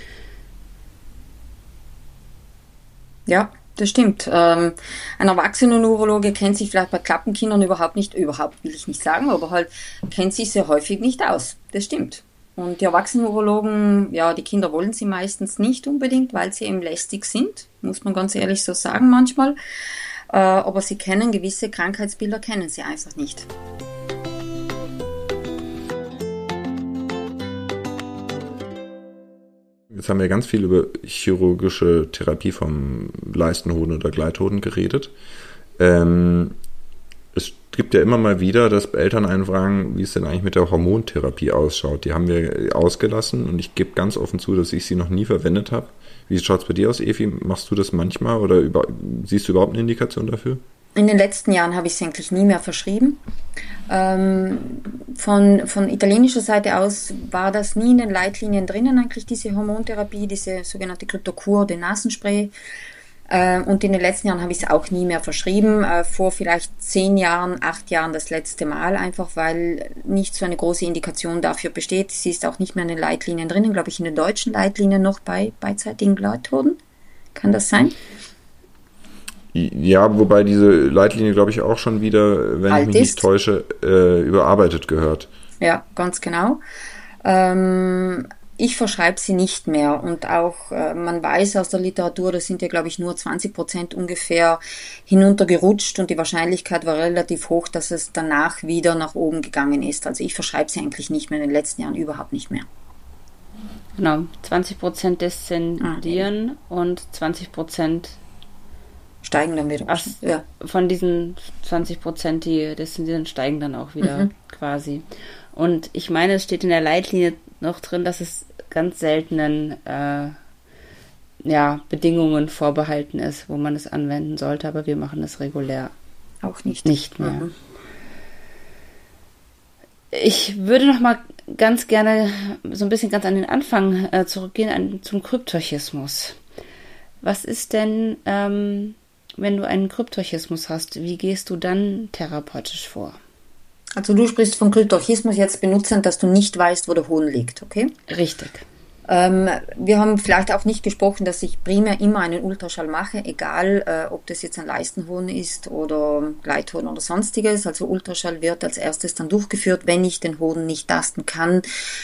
Ja, das stimmt. Ein Erwachsenenurologe kennt sich vielleicht bei Klappenkindern überhaupt will ich nicht sagen, aber halt kennt sich sehr häufig nicht aus. Das stimmt. Und die Erwachsenenurologen, ja, die Kinder wollen sie meistens nicht unbedingt, weil sie eben lästig sind, muss man ganz ehrlich so sagen manchmal. Aber sie kennen gewisse Krankheitsbilder, kennen sie einfach nicht. Jetzt haben wir ganz viel über chirurgische Therapie vom Leistenhoden oder Gleithoden geredet. Es gibt ja immer mal wieder, dass Eltern einen fragen, wie es denn eigentlich mit der Hormontherapie ausschaut. Die haben wir ausgelassen und ich gebe ganz offen zu, dass ich sie noch nie verwendet habe. Wie schaut es bei dir aus, Evi? Machst du das manchmal oder siehst du überhaupt eine Indikation dafür? In den letzten Jahren habe ich es eigentlich nie mehr verschrieben. Von italienischer Seite aus war das nie in den Leitlinien drinnen, eigentlich diese Hormontherapie, diese sogenannte Cryptokur, den Nasenspray. Und in den letzten Jahren habe ich es auch nie mehr verschrieben. Vor vielleicht 10 Jahren, 8 Jahren das letzte Mal, einfach weil nicht so eine große Indikation dafür besteht. Sie ist auch nicht mehr in den Leitlinien drinnen, glaube ich, in den deutschen Leitlinien noch bei beidseitigen Gleithoden. Kann das sein? Ja, wobei diese Leitlinie, glaube ich, auch schon wieder, wenn ich mich nicht täusche, überarbeitet gehört. Ja, ganz genau. Ich verschreibe sie nicht mehr und auch, man weiß aus der Literatur, das sind ja, glaube ich, nur 20% ungefähr hinuntergerutscht und die Wahrscheinlichkeit war relativ hoch, dass es danach wieder nach oben gegangen ist. Also ich verschreibe sie eigentlich nicht mehr, in den letzten Jahren überhaupt nicht mehr. Genau, 20% deszendieren und 20% steigen dann wieder. Ja. Von diesen 20%, die deszendieren, steigen dann auch wieder quasi. Und ich meine, es steht in der Leitlinie noch drin, dass es ganz seltenen Bedingungen vorbehalten ist, wo man es anwenden sollte, aber wir machen es regulär auch nicht mehr. Ich würde noch mal ganz gerne so ein bisschen ganz an den Anfang zurückgehen, zum Kryptorchismus. Was ist denn, wenn du einen Kryptorchismus hast, wie gehst du dann therapeutisch vor? Also du sprichst von Kryptorchismus jetzt benutzen, dass du nicht weißt, wo der Hoden liegt, okay? Richtig. Wir haben vielleicht auch nicht gesprochen, dass ich primär immer einen Ultraschall mache, egal ob das jetzt ein Leistenhoden ist oder Gleithoden oder sonstiges. Also Ultraschall wird als erstes dann durchgeführt, wenn ich den Hoden nicht tasten kann.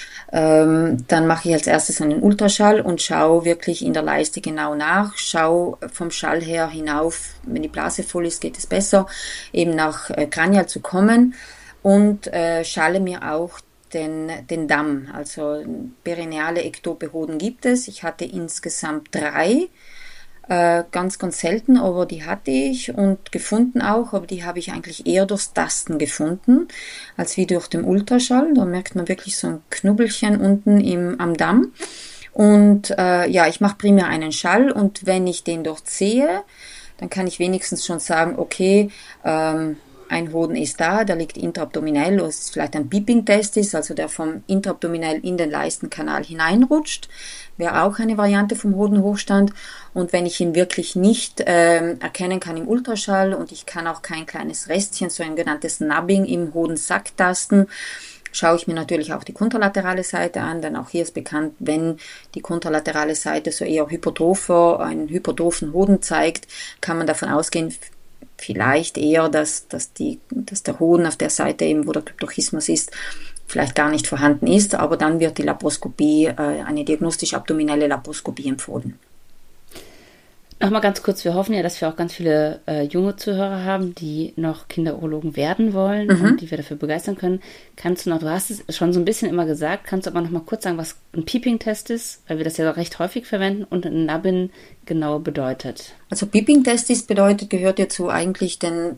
Dann mache ich als erstes einen Ultraschall und schaue wirklich in der Leiste genau nach, schaue vom Schall her hinauf, wenn die Blase voll ist, geht es besser, eben nach Kranial zu kommen und schalle mir auch den Damm, also perineale ektope Hoden gibt es. Ich hatte insgesamt 3, ganz, ganz selten, aber die hatte ich und gefunden auch, aber die habe ich eigentlich eher durchs Tasten gefunden, als wie durch den Ultraschall. Da merkt man wirklich so ein Knubbelchen unten am Damm. Und ich mache primär einen Schall und wenn ich den dort sehe, dann kann ich wenigstens schon sagen, okay, ein Hoden ist da, der liegt intraabdominell, oder es ist vielleicht ein Beeping-Testis, also der vom intraabdominell in den Leistenkanal hineinrutscht, wäre auch eine Variante vom Hodenhochstand. Und wenn ich ihn wirklich nicht erkennen kann im Ultraschall und ich kann auch kein kleines Restchen, so ein genanntes Nubbing im Hodensack tasten, schaue ich mir natürlich auch die kontralaterale Seite an, denn auch hier ist bekannt, wenn die kontralaterale Seite so eher einen hypertrophen Hoden zeigt, kann man davon ausgehen, vielleicht eher, dass der Hoden auf der Seite eben, wo der Kryptorchismus ist, vielleicht gar nicht vorhanden ist, aber dann wird die Laparoskopie, eine diagnostisch-abdominelle Laparoskopie empfohlen. Nochmal ganz kurz, wir hoffen ja, dass wir auch ganz viele junge Zuhörer haben, die noch Kinderurologen werden wollen und die wir dafür begeistern können. Du hast es schon so ein bisschen immer gesagt, kannst du aber noch mal kurz sagen, was ein Peeping-Test ist, weil wir das ja recht häufig verwenden und ein Nubbin genau bedeutet. Also Peeping-Test gehört ja zu eigentlich dem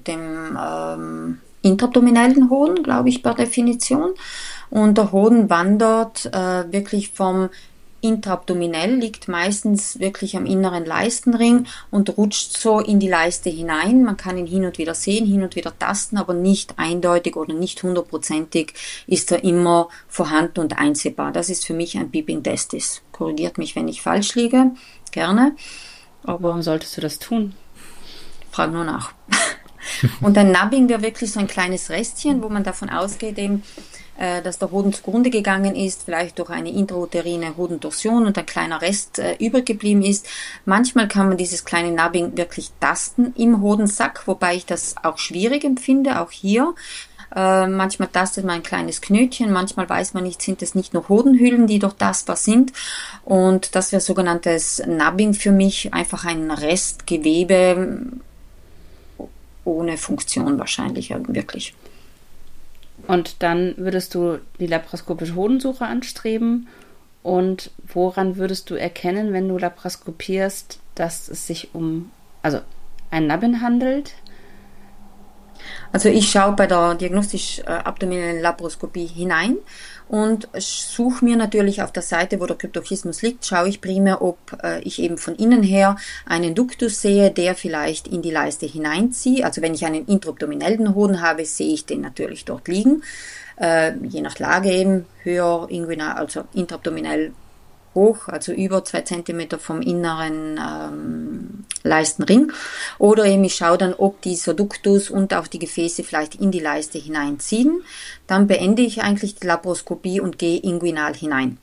intraabdominellen Hoden, glaube ich, per Definition. Und der Hoden wandert wirklich vom intraabdominell, liegt meistens wirklich am inneren Leistenring und rutscht so in die Leiste hinein. Man kann ihn hin und wieder sehen, hin und wieder tasten, aber nicht eindeutig oder nicht 100%ig ist er immer vorhanden und einsehbar. Das ist für mich ein Peeping-Testis. Korrigiert mich, wenn ich falsch liege, gerne. Aber warum solltest du das tun? Frag nur nach. Und ein Nubbing wäre wirklich so ein kleines Restchen, wo man davon ausgeht, eben, dass der Hoden zugrunde gegangen ist, vielleicht durch eine intrauterine Hodentorsion und ein kleiner Rest übrig geblieben ist. Manchmal kann man dieses kleine Nubbing wirklich tasten im Hodensack, wobei ich das auch schwierig empfinde, auch hier. Manchmal tastet man ein kleines Knötchen, manchmal weiß man nicht, sind es nicht nur Hodenhüllen, die dort tastbar sind. Und das wäre sogenanntes Nubbing für mich, einfach ein Restgewebe ohne Funktion wahrscheinlich, wirklich. Und dann würdest du die laparoskopische Hodensuche anstreben. Und woran würdest du erkennen, wenn du laparoskopierst, dass es sich um ein Nubbing handelt? Also ich schaue bei der diagnostisch-abdominellen Laparoskopie hinein und suche mir natürlich auf der Seite, wo der Kryptorchismus liegt, schaue ich primär, ob ich eben von innen her einen Duktus sehe, der vielleicht in die Leiste hineinzieht. Also wenn ich einen intraabdominellen Hoden habe, sehe ich den natürlich dort liegen. Je nach Lage eben höher, inguinal, also intraabdominell hoch, also über 2 Zentimeter vom inneren Leistenring. Oder eben ich schaue dann, ob dieser Duktus und auch die Gefäße vielleicht in die Leiste hineinziehen. Dann beende ich eigentlich die Laparoskopie und gehe inguinal hinein.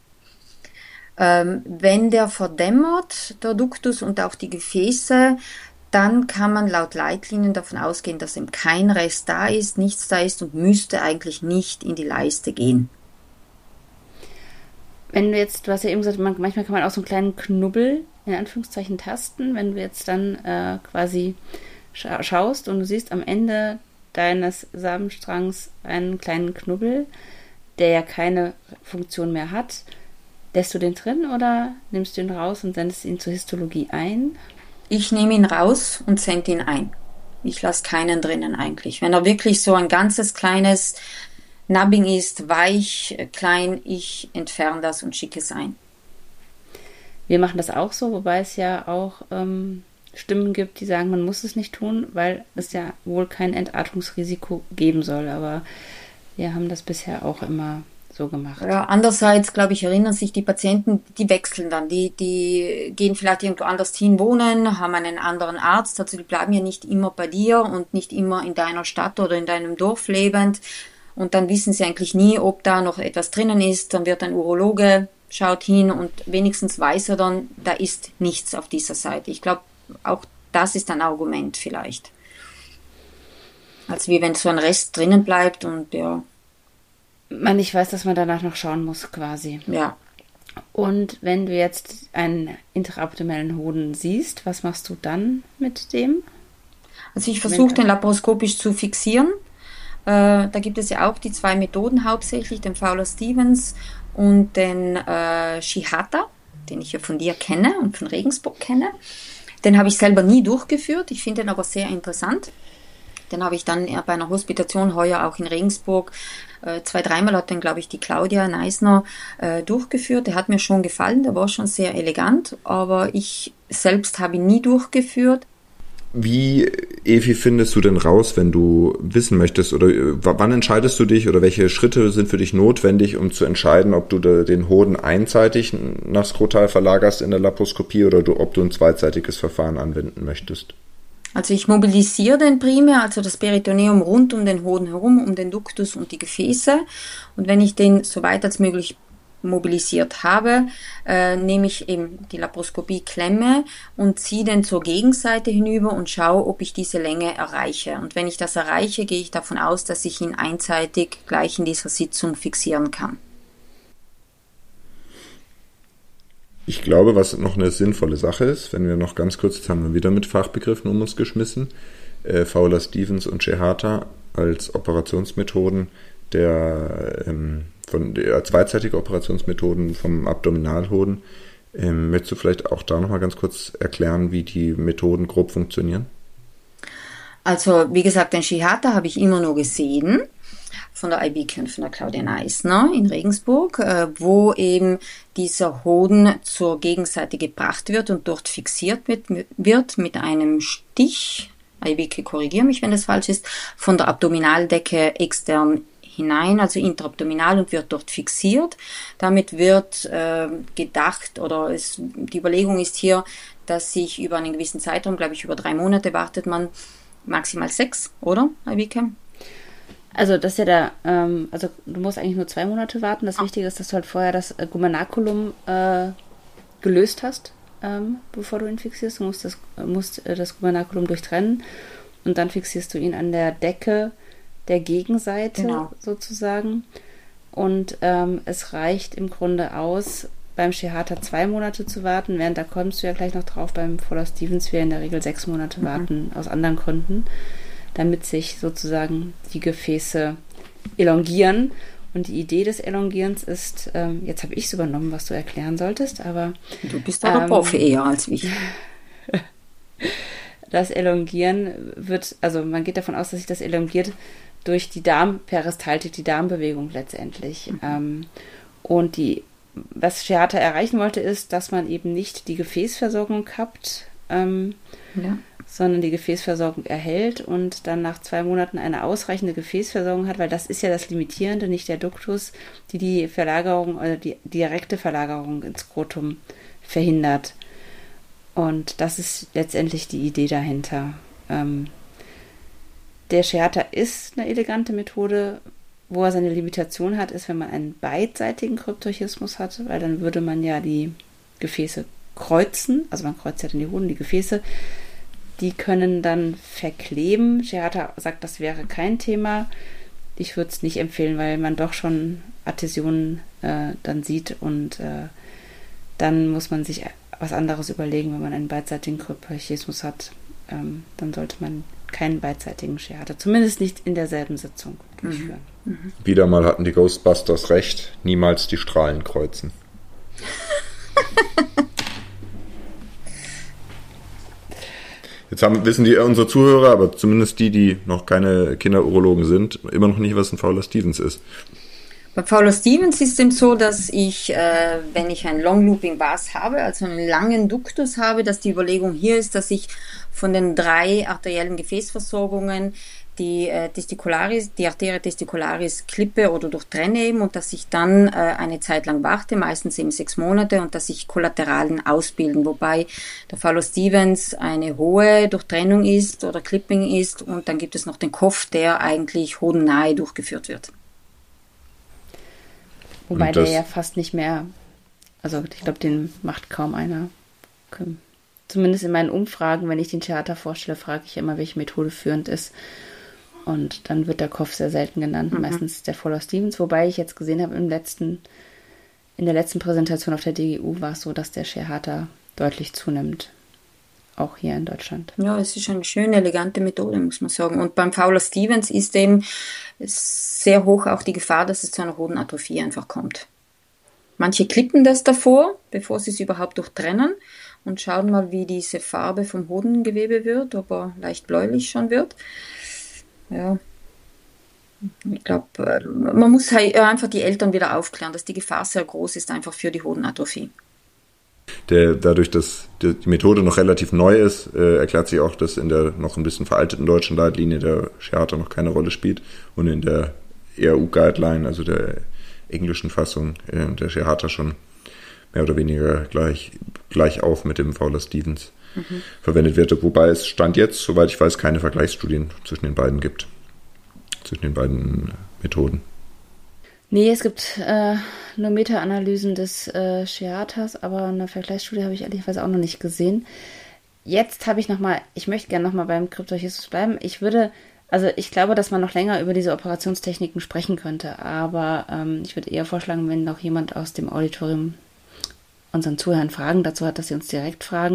Wenn der verdämmert, der Duktus und auch die Gefäße, dann kann man laut Leitlinien davon ausgehen, dass eben kein Rest da ist, nichts da ist und müsste eigentlich nicht in die Leiste gehen. Wenn du jetzt, du hast ja eben gesagt, manchmal kann man auch so einen kleinen Knubbel, in Anführungszeichen, tasten. Wenn du jetzt dann quasi schaust und du siehst am Ende deines Samenstrangs einen kleinen Knubbel, der ja keine Funktion mehr hat, lässt du den drin oder nimmst du ihn raus und sendest ihn zur Histologie ein? Ich nehme ihn raus und sende ihn ein. Ich lasse keinen drinnen eigentlich. Wenn er wirklich so ein ganzes kleines Nubbing ist, weich, klein, ich entferne das und schicke es ein. Wir machen das auch so, wobei es ja auch Stimmen gibt, die sagen, man muss es nicht tun, weil es ja wohl kein Entartungsrisiko geben soll. Aber wir haben das bisher auch immer so gemacht. Ja, andererseits, glaube ich, erinnern sich die Patienten, die wechseln dann. Die gehen vielleicht irgendwo anders hin wohnen, haben einen anderen Arzt. Also die bleiben ja nicht immer bei dir und nicht immer in deiner Stadt oder in deinem Dorf lebend. Und dann wissen sie eigentlich nie, ob da noch etwas drinnen ist. Dann wird ein Urologe, schaut hin und wenigstens weiß er dann, da ist nichts auf dieser Seite. Ich glaube, auch das ist ein Argument vielleicht. Als wie wenn so ein Rest drinnen bleibt und ja. Ich weiß, dass man danach noch schauen muss, quasi. Ja. Und wenn du jetzt einen intraabdominellen Hoden siehst, was machst du dann mit dem? Also ich versuche den laparoskopisch zu fixieren. Da gibt es ja auch die 2 Methoden hauptsächlich, den Fowler-Stevens und den Shihata, den ich ja von dir kenne und von Regensburg kenne. Den habe ich selber nie durchgeführt, ich finde den aber sehr interessant. Den habe ich dann bei einer Hospitation heuer auch in Regensburg 2-3 Mal hat den, glaube ich, die Claudia Neisner durchgeführt. Der hat mir schon gefallen, der war schon sehr elegant, aber ich selbst habe ihn nie durchgeführt. Wie, Evi, findest du denn raus, wenn du wissen möchtest oder wann entscheidest du dich oder welche Schritte sind für dich notwendig, um zu entscheiden, ob du den Hoden einseitig nach skrotal verlagerst in der Laparoskopie oder ob du ein zweiseitiges Verfahren anwenden möchtest? Also ich mobilisiere den primär, also das Peritoneum rund um den Hoden herum, um den Duktus und die Gefäße. Und wenn ich den so weit als möglich mobilisiert habe, nehme ich eben die Laparoskopie-Klemme und ziehe den zur Gegenseite hinüber und schaue, ob ich diese Länge erreiche. Und wenn ich das erreiche, gehe ich davon aus, dass ich ihn einseitig gleich in dieser Sitzung fixieren kann. Ich glaube, was noch eine sinnvolle Sache ist, wenn wir noch ganz kurz, jetzt haben wir wieder mit Fachbegriffen um uns geschmissen, Fowler-Stevens und Shihata als Operationsmethoden zweizeitige Operationsmethoden vom Abdominalhoden. Möchtest du vielleicht auch da nochmal ganz kurz erklären, wie die Methoden grob funktionieren? Also, wie gesagt, den Shihata habe ich immer nur gesehen von der IBK und von der Claudia Neisner in Regensburg, wo eben dieser Hoden zur Gegenseite gebracht wird und dort fixiert wird mit einem Stich, IBK, korrigiere mich, wenn das falsch ist, von der Abdominaldecke extern hinein, also intraabdominal, und wird dort fixiert. Damit wird gedacht, oder die Überlegung ist hier, dass sich über einen gewissen Zeitraum, glaube ich über 3 Monate, wartet man maximal 6, oder, IBK? Also das ist ja also du musst eigentlich nur 2 Monate warten. Das Wichtige ist, dass du halt vorher das Gubernaculum gelöst hast, bevor du ihn fixierst. Du musst das Gubernaculum durchtrennen und dann fixierst du ihn an der Decke der Gegenseite sozusagen. Und es reicht im Grunde aus, beim Schiehata 2 Monate zu warten, während da kommst du ja gleich noch drauf, beim Fowler-Stevens wir in der Regel 6 Monate warten, aus anderen Gründen, damit sich sozusagen die Gefäße elongieren. Und die Idee des Elongierens ist, jetzt habe ich es übernommen, was du erklären solltest, aber... Du bist aber Profi eher als ich. Das Elongieren wird, also man geht davon aus, dass sich das elongiert durch die Darmperistaltik, die Darmbewegung letztendlich. Und was Schiehata erreichen wollte, ist, dass man eben nicht die Gefäßversorgung kappt, sondern die Gefäßversorgung erhält und dann nach 2 Monaten eine ausreichende Gefäßversorgung hat, weil das ist ja das Limitierende, nicht der Duktus, die Verlagerung oder die direkte Verlagerung ins Skrotum verhindert. Und das ist letztendlich die Idee dahinter. Der Schiehata ist eine elegante Methode. Wo er seine Limitation hat, ist, wenn man einen beidseitigen Kryptorchismus hat, weil dann würde man ja die Gefäße kreuzen, also man kreuzt ja dann die Hoden, die Gefäße, die können dann verkleben. Schiehata sagt, das wäre kein Thema. Ich würde es nicht empfehlen, weil man doch schon Adhäsionen dann sieht und dann muss man sich was anderes überlegen, wenn man einen beidseitigen Kryptorchismus hat. Dann sollte man keinen beidseitigen Schiehata, zumindest nicht in derselben Sitzung durchführen. Wieder mal hatten die Ghostbusters recht, niemals die Strahlen kreuzen. Jetzt wissen unsere Zuhörer, aber zumindest die noch keine Kinderurologen sind, immer noch nicht, was ein Fowler-Stevens ist. Bei Fowler-Stevens ist es eben so, dass ich, wenn ich ein Long Looping Bus habe, also einen langen Duktus habe, dass die Überlegung hier ist, dass ich von den 3 arteriellen Gefäßversorgungen die Arteria testicularis klippe oder durchtrenne eben und dass ich dann eine Zeit lang warte, meistens eben 6 Monate und dass sich Kollateralen ausbilden, wobei der Fowler-Stevens eine hohe Durchtrennung ist oder Clipping ist und dann gibt es noch den Kopf, der eigentlich hodennahe durchgeführt wird. Wobei der ja fast nicht mehr, also ich glaube, den macht kaum einer. Zumindest in meinen Umfragen, wenn ich den Schiehata vorstelle, frage ich immer, welche Methode führend ist. Und dann wird der Kopf sehr selten genannt, meistens der Fowler-Stevens. Wobei ich jetzt gesehen habe, in der letzten Präsentation auf der DGU war es so, dass der Schiehata deutlich zunimmt. Auch hier in Deutschland. Ja, es ist eine schöne, elegante Methode, muss man sagen. Und beim Fowler-Stevens ist eben sehr hoch auch die Gefahr, dass es zu einer Hodenatrophie einfach kommt. Manche klippen das davor, bevor sie es überhaupt durchtrennen und schauen mal, wie diese Farbe vom Hodengewebe wird, ob er leicht bläulich schon wird. Ja, ich glaube, man muss einfach die Eltern wieder aufklären, dass die Gefahr sehr groß ist, einfach für die Hodenatrophie. Dadurch, dass die Methode noch relativ neu ist, erklärt sich auch, dass in der noch ein bisschen veralteten deutschen Leitlinie der Schiehata noch keine Rolle spielt und in der ERU-Guideline, also der englischen Fassung, der Schiehata schon mehr oder weniger gleich auf mit dem Fowler-Stevens verwendet wird, wobei es Stand jetzt, soweit ich weiß, keine Vergleichsstudien zwischen den beiden gibt, zwischen den beiden Methoden. Nee, es gibt nur Meta-Analysen des Schiehatas, aber eine Vergleichsstudie habe ich ehrlicherweise auch noch nicht gesehen. Jetzt habe ich möchte gerne nochmal beim Kryptorchismus bleiben. Ich glaube, dass man noch länger über diese Operationstechniken sprechen könnte, aber ich würde eher vorschlagen, wenn noch jemand aus dem Auditorium unseren Zuhörern Fragen dazu hat, dass sie uns direkt fragen.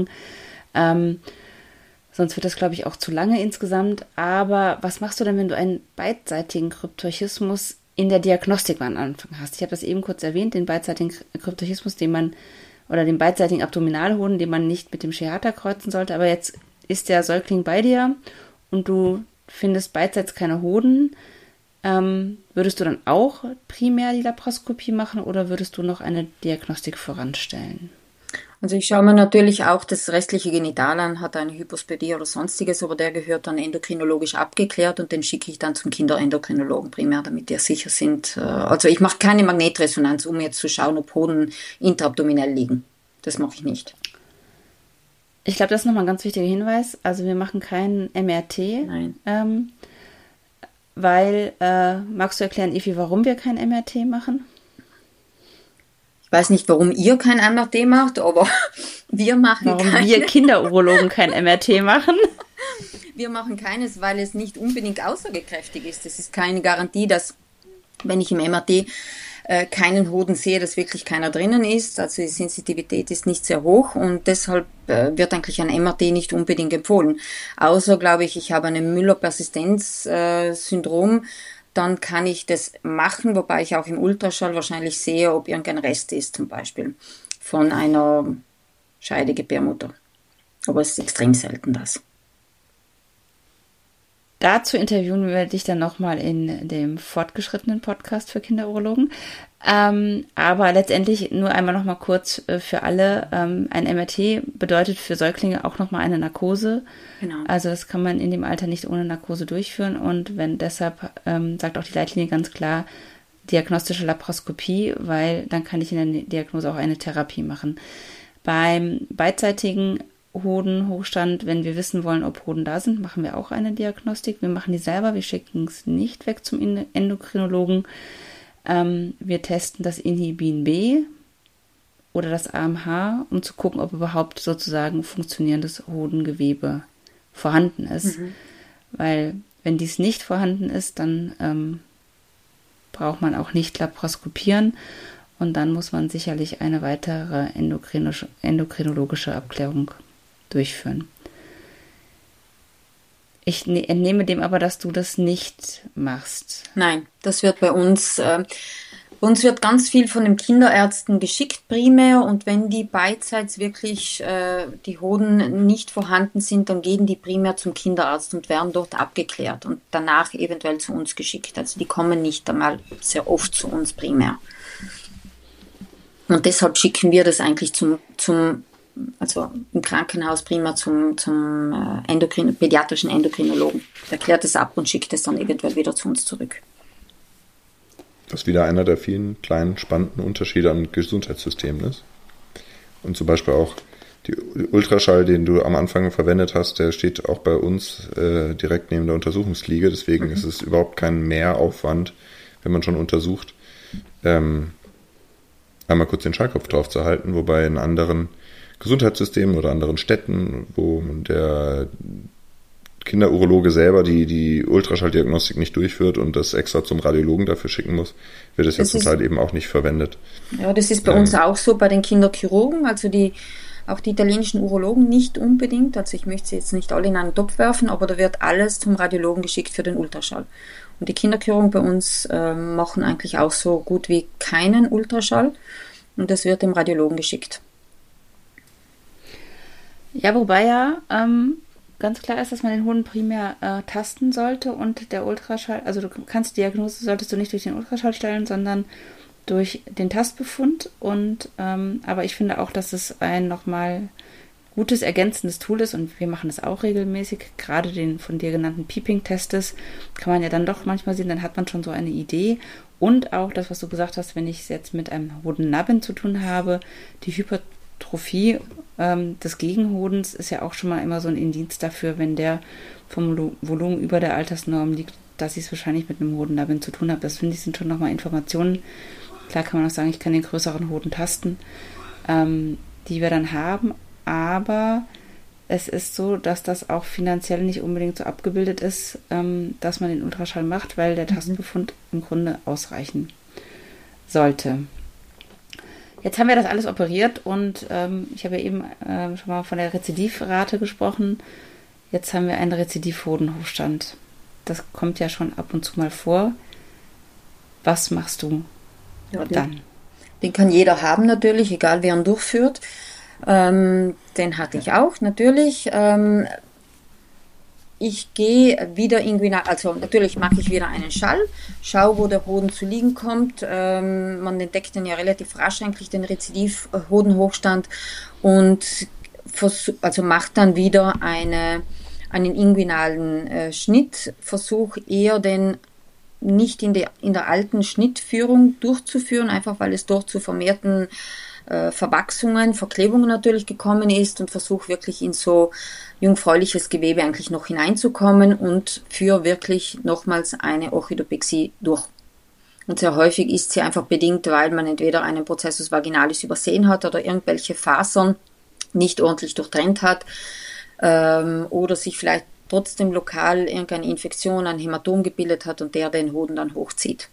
Sonst wird das, glaube ich, auch zu lange insgesamt. Aber was machst du denn, wenn du einen beidseitigen Kryptorchismus in der Diagnostik am Anfang hast? Ich habe das eben kurz erwähnt, den beidseitigen Kryptorchismus, den beidseitigen Abdominalhoden, den man nicht mit dem Schiehata kreuzen sollte. Aber jetzt ist der Säugling bei dir und du findest beidseits keine Hoden. Würdest du dann auch primär die Laparoskopie machen oder würdest du noch eine Diagnostik voranstellen? Also ich schaue mir natürlich auch das restliche Genital an, hat eine Hypospädie oder sonstiges, aber der gehört dann endokrinologisch abgeklärt und den schicke ich dann zum Kinderendokrinologen primär, damit die sicher sind. Also ich mache keine Magnetresonanz, um jetzt zu schauen, ob Hoden intraabdominell liegen. Das mache ich nicht. Ich glaube, das ist nochmal ein ganz wichtiger Hinweis. Also wir machen keinen MRT. Nein. Weil, magst du erklären, Evi, warum wir kein MRT machen? Ich weiß nicht, warum ihr kein MRT macht, aber wir machen warum wir Kinderurologen kein MRT machen? Wir machen keines, weil es nicht unbedingt aussagekräftig ist. Es ist keine Garantie, dass, wenn ich im MRT keinen Hoden sehe, dass wirklich keiner drinnen ist. Also die Sensitivität ist nicht sehr hoch und deshalb wird eigentlich ein MRT nicht unbedingt empfohlen. Außer, glaube ich habe ein Müller-Persistenz-Syndrom, dann kann ich das machen, wobei ich auch im Ultraschall wahrscheinlich sehe, ob irgendein Rest ist, zum Beispiel von einer Scheidegebärmutter. Aber es ist extrem selten, das. Dazu interviewen wir dich dann nochmal in dem fortgeschrittenen Podcast für Kinderurologen. Aber letztendlich nur einmal nochmal kurz für alle. Ein MRT bedeutet für Säuglinge auch nochmal eine Narkose. Genau. Also das kann man in dem Alter nicht ohne Narkose durchführen. Und wenn deshalb, sagt auch die Leitlinie ganz klar, diagnostische Laparoskopie, weil dann kann ich in der Diagnose auch eine Therapie machen. Beim beidseitigen Hodenhochstand, wenn wir wissen wollen, ob Hoden da sind, machen wir auch eine Diagnostik. Wir machen die selber, wir schicken es nicht weg zum Endokrinologen. Wir testen das Inhibin B oder das AMH, um zu gucken, ob überhaupt sozusagen funktionierendes Hodengewebe vorhanden ist. Weil wenn dies nicht vorhanden ist, dann braucht man auch nicht laparoskopieren und dann muss man sicherlich eine weitere endokrinologische Abklärung durchführen. Ich entnehme dem aber, dass du das nicht machst. Nein, das wird bei uns wird ganz viel von den Kinderärzten geschickt primär und wenn die beidseits wirklich die Hoden nicht vorhanden sind, dann gehen die primär zum Kinderarzt und werden dort abgeklärt und danach eventuell zu uns geschickt. Also die kommen nicht einmal sehr oft zu uns primär. Und deshalb schicken wir das eigentlich also im Krankenhaus prima zum pädiatrischen Endokrinologen. Der klärt es ab und schickt es dann eventuell wieder zu uns zurück. Was wieder einer der vielen kleinen, spannenden Unterschiede am Gesundheitssystem ist. Und zum Beispiel auch die Ultraschall, den du am Anfang verwendet hast, der steht auch bei uns direkt neben der Untersuchungsliege. Deswegen ist es überhaupt kein Mehraufwand, wenn man schon untersucht, einmal kurz den Schallkopf drauf zu halten, wobei in anderen Gesundheitssystemen oder anderen Städten, wo der Kinderurologe selber die Ultraschalldiagnostik nicht durchführt und das extra zum Radiologen dafür schicken muss, wird es ja zum Teil eben auch nicht verwendet. Ja, das ist bei uns auch so bei den Kinderchirurgen, also auch die italienischen Urologen nicht unbedingt, also ich möchte sie jetzt nicht alle in einen Topf werfen, aber da wird alles zum Radiologen geschickt für den Ultraschall. Und die Kinderchirurgen bei uns machen eigentlich auch so gut wie keinen Ultraschall und das wird dem Radiologen geschickt. Ja, wobei ja ganz klar ist, dass man den Hoden primär tasten sollte und der Ultraschall, also du kannst die Diagnose, solltest du nicht durch den Ultraschall stellen, sondern durch den Tastbefund und aber ich finde auch, dass es ein nochmal gutes ergänzendes Tool ist und wir machen das auch regelmäßig, gerade den von dir genannten Peeping-Testes kann man ja dann doch manchmal sehen, dann hat man schon so eine Idee und auch das, was du gesagt hast, wenn ich es jetzt mit einem Hodennabben zu tun habe, die Hypertrophie des Gegenhodens ist ja auch schon mal immer so ein Indiz dafür, wenn der vom Volumen über der Altersnorm liegt, dass ich es wahrscheinlich mit einem Hodennabben zu tun habe. Das finde ich sind schon nochmal Informationen. Klar kann man auch sagen, ich kann den größeren Hoden tasten, die wir dann haben, aber es ist so, dass das auch finanziell nicht unbedingt so abgebildet ist, dass man den Ultraschall macht, weil der Tastenbefund im Grunde ausreichen sollte. Jetzt haben wir das alles operiert und ich habe ja eben schon mal von der Rezidivrate gesprochen. Jetzt haben wir einen Rezidivhodenhochstand. Das kommt ja schon ab und zu mal vor. Was machst du dann? Den kann jeder haben natürlich, egal wer ihn durchführt. Den hatte ich auch natürlich. Ich gehe wieder inguinal, also natürlich mache ich wieder einen Schall, schaue, wo der Hoden zu liegen kommt. Man entdeckt den ja relativ rasch eigentlich, den Rezidiv-Hodenhochstand und macht dann wieder einen inguinalen Schnitt, versuche eher den nicht in der alten Schnittführung durchzuführen, einfach weil es dort zu vermehrten Verwachsungen, Verklebungen natürlich gekommen ist und versuche wirklich in so jungfräuliches Gewebe eigentlich noch hineinzukommen und führe wirklich nochmals eine Orchidopexie durch. Und sehr häufig ist sie einfach bedingt, weil man entweder einen Processus vaginalis übersehen hat oder irgendwelche Fasern nicht ordentlich durchtrennt hat oder sich vielleicht trotzdem lokal irgendeine Infektion, ein Hämatom gebildet hat und der den Hoden dann hochzieht.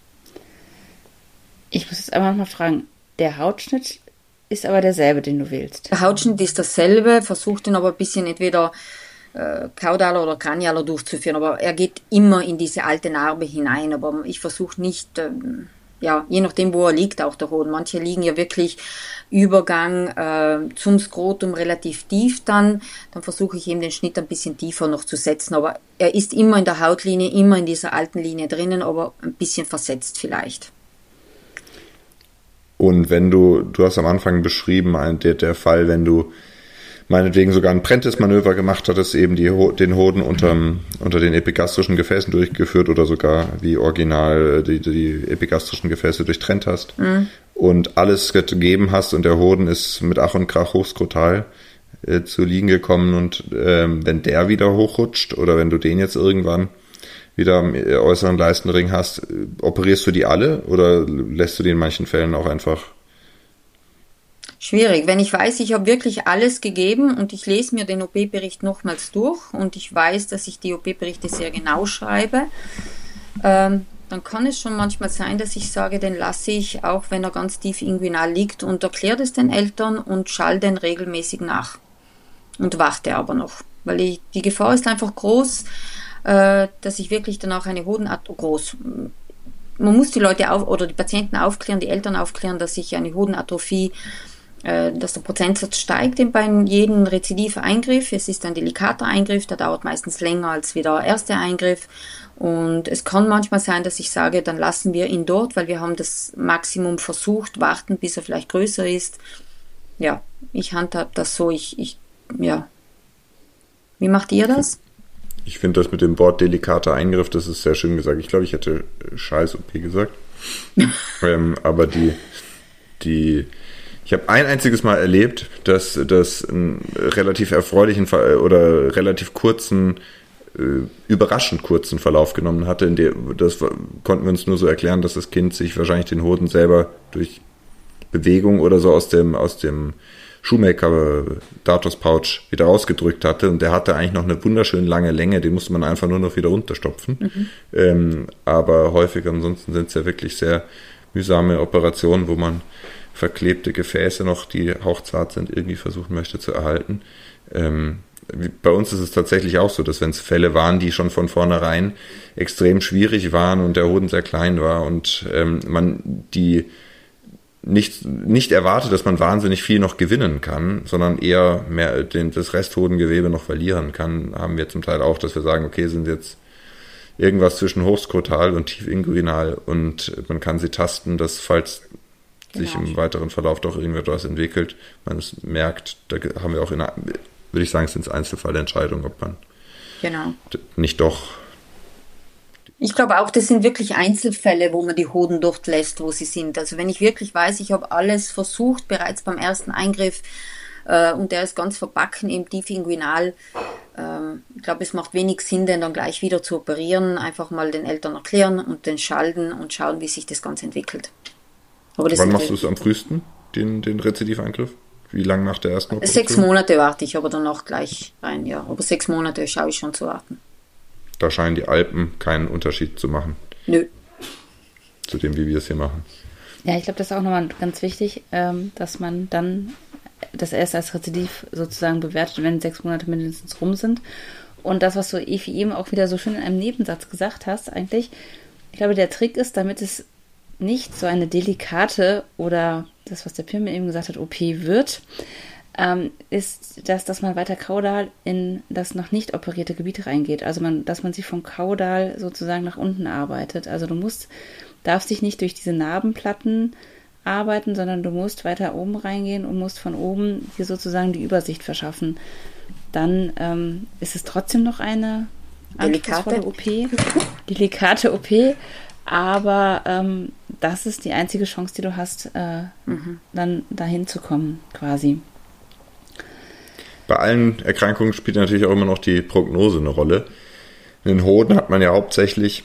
Ich muss jetzt einmal noch mal fragen, der Hautschnitt ist aber derselbe, den du wählst? Der Hautschnitt ist dasselbe, versucht ihn aber ein bisschen entweder kaudaler oder kranialer durchzuführen, aber er geht immer in diese alte Narbe hinein, aber ich versuche nicht, je nachdem wo er liegt, auch der Hoden. Manche liegen ja wirklich Übergang zum Skrotum relativ tief dann versuche ich eben den Schnitt ein bisschen tiefer noch zu setzen, aber er ist immer in der Hautlinie, immer in dieser alten Linie drinnen, aber ein bisschen versetzt vielleicht. Und wenn du hast am Anfang beschrieben, der Fall, wenn du meinetwegen sogar ein Prentice-Manöver gemacht hattest, eben den Hoden unter den epigastrischen Gefäßen durchgeführt oder sogar wie original die epigastrischen Gefäße durchtrennt hast und alles gegeben hast und der Hoden ist mit Ach und Krach hochskrotal zu liegen gekommen und wenn der wieder hochrutscht oder wenn du den jetzt irgendwann wieder am äußeren Leistenring hast, operierst du die alle oder lässt du die in manchen Fällen auch einfach? Schwierig. Wenn ich weiß, ich habe wirklich alles gegeben und ich lese mir den OP-Bericht nochmals durch und ich weiß, dass ich die OP-Berichte sehr genau schreibe, dann kann es schon manchmal sein, dass ich sage, den lasse ich, auch wenn er ganz tief inguinal liegt und erkläre das den Eltern und schalle den regelmäßig nach und warte aber noch, weil die Gefahr ist einfach groß, dass ich wirklich dann auch eine Hodenatrophie, man muss die Leute oder die Patienten aufklären, die Eltern aufklären, dass ich eine Hodenatrophie, dass der Prozentsatz steigt bei jedem Rezidiv-Eingriff. Es ist ein delikater Eingriff, der dauert meistens länger als wie der erste Eingriff und es kann manchmal sein, dass ich sage, dann lassen wir ihn dort, weil wir haben das Maximum versucht, warten, bis er vielleicht größer ist. Ja, ich handhab das so, ja. Wie macht ihr das? Ich finde das mit dem Wort delikater Eingriff, das ist sehr schön gesagt. Ich glaube, ich hätte Scheiß-OP gesagt. Aber ich habe ein einziges Mal erlebt, dass das einen relativ erfreulichen oder relativ kurzen, überraschend kurzen Verlauf genommen hatte. Das konnten wir uns nur so erklären, dass das Kind sich wahrscheinlich den Hoden selber durch Bewegung oder so aus dem Shoemaker-Dartos-Pouch wieder rausgedrückt hatte und der hatte eigentlich noch eine wunderschön lange Länge, den musste man einfach nur noch wieder runterstopfen. Aber häufig ansonsten sind es ja wirklich sehr mühsame Operationen, wo man verklebte Gefäße noch, die hauchzart sind, irgendwie versuchen möchte zu erhalten. Bei uns ist es tatsächlich auch so, dass wenn es Fälle waren, die schon von vornherein extrem schwierig waren und der Hoden sehr klein war und man die nicht erwartet, dass man wahnsinnig viel noch gewinnen kann, sondern eher mehr das Resthodengewebe noch verlieren kann, haben wir zum Teil auch, dass wir sagen, okay, sind jetzt irgendwas zwischen hochskrotal und tiefinguinal und man kann sie tasten, dass falls sich im weiteren Verlauf doch irgendetwas entwickelt, man es merkt, da haben wir auch würde ich sagen, es sind Einzelfallentscheidungen, ob man nicht doch. Ich glaube auch, das sind wirklich Einzelfälle, wo man die Hoden dort lässt, wo sie sind. Also wenn ich wirklich weiß, ich habe alles versucht, bereits beim ersten Eingriff und der ist ganz verbacken im tiefinguinal, ich glaube, es macht wenig Sinn, den dann gleich wieder zu operieren, einfach mal den Eltern erklären und den schalten und schauen, wie sich das Ganze entwickelt. Aber wann machst du es am frühesten, den Rezidiveingriff? Wie lange nach der ersten Operation? 6 Monate warte ich, aber danach gleich rein, ja. Aber 6 Monate schaue ich schon zu warten. Da scheinen die Alpen keinen Unterschied zu machen. Nö. Zu dem, wie wir es hier machen. Ja, ich glaube, das ist auch nochmal ganz wichtig, dass man dann das erst als Rezidiv sozusagen bewertet, wenn 6 Monate mindestens rum sind. Und das, was du Evi eben auch wieder so schön in einem Nebensatz gesagt hast, eigentlich, ich glaube, der Trick ist, damit es nicht so eine delikate oder das, was der Pirme eben gesagt hat, OP wird, ist, dass man weiter kaudal in das noch nicht operierte Gebiet reingeht. Also dass man sich vom Kaudal sozusagen nach unten arbeitet. Also du darfst dich nicht durch diese Narbenplatten arbeiten, sondern du musst weiter oben reingehen und musst von oben dir sozusagen die Übersicht verschaffen. Dann ist es trotzdem noch eine anspruchsvolle OP, delikate OP, aber das ist die einzige Chance, die du hast, dann dahin zu kommen, quasi. Bei allen Erkrankungen spielt natürlich auch immer noch die Prognose eine Rolle. In den Hoden hat man ja hauptsächlich,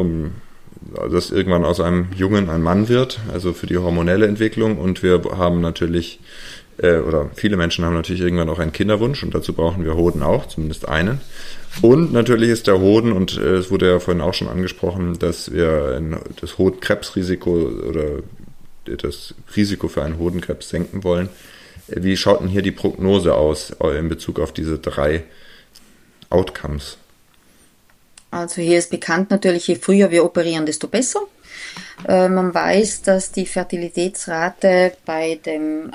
dass irgendwann aus einem Jungen ein Mann wird, also für die hormonelle Entwicklung. Und wir haben natürlich oder viele Menschen haben natürlich irgendwann auch einen Kinderwunsch und dazu brauchen wir Hoden auch, zumindest einen. Und natürlich ist der Hoden, und es wurde ja vorhin auch schon angesprochen, dass wir das Hodenkrebsrisiko oder das Risiko für einen Hodenkrebs senken wollen. Wie schaut denn hier die Prognose aus in Bezug auf diese 3 Outcomes? Also hier ist bekannt natürlich, je früher wir operieren, desto besser. Man weiß, dass die Fertilitätsrate bei den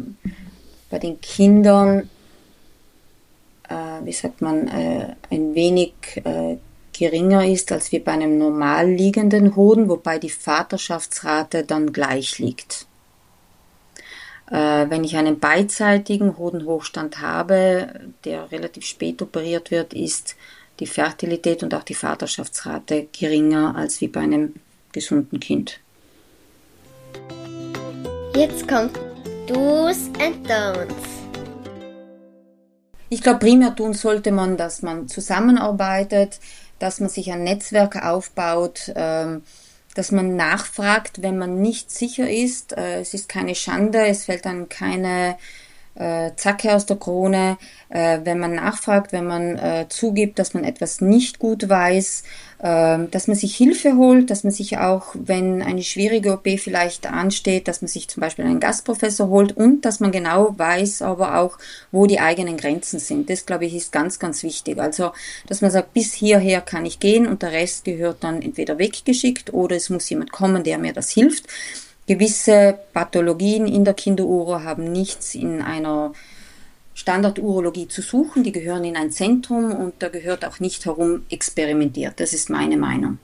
Kindern, ein wenig geringer ist als wie bei einem normal liegenden Hoden, wobei die Vaterschaftsrate dann gleich liegt. Wenn ich einen beidseitigen Hodenhochstand habe, der relativ spät operiert wird, ist die Fertilität und auch die Vaterschaftsrate geringer als wie bei einem gesunden Kind. Jetzt kommt Do's and Don'ts. Ich glaube, primär tun sollte man, dass man zusammenarbeitet, dass man sich ein Netzwerk aufbaut, dass man nachfragt, wenn man nicht sicher ist. Es ist keine Schande, es fällt dann keine Zacke aus der Krone, wenn man nachfragt, wenn man zugibt, dass man etwas nicht gut weiß, dass man sich Hilfe holt, dass man sich auch, wenn eine schwierige OP vielleicht ansteht, dass man sich zum Beispiel einen Gastprofessor holt und dass man genau weiß, aber auch, wo die eigenen Grenzen sind. Das, glaube ich, ist ganz, ganz wichtig. Also, dass man sagt, bis hierher kann ich gehen und der Rest gehört dann entweder weggeschickt oder es muss jemand kommen, der mir das hilft. Gewisse Pathologien in der Kinderuro haben nichts in einer Standardurologie zu suchen, die gehören in ein Zentrum und da gehört auch nicht herum experimentiert. Das ist meine Meinung.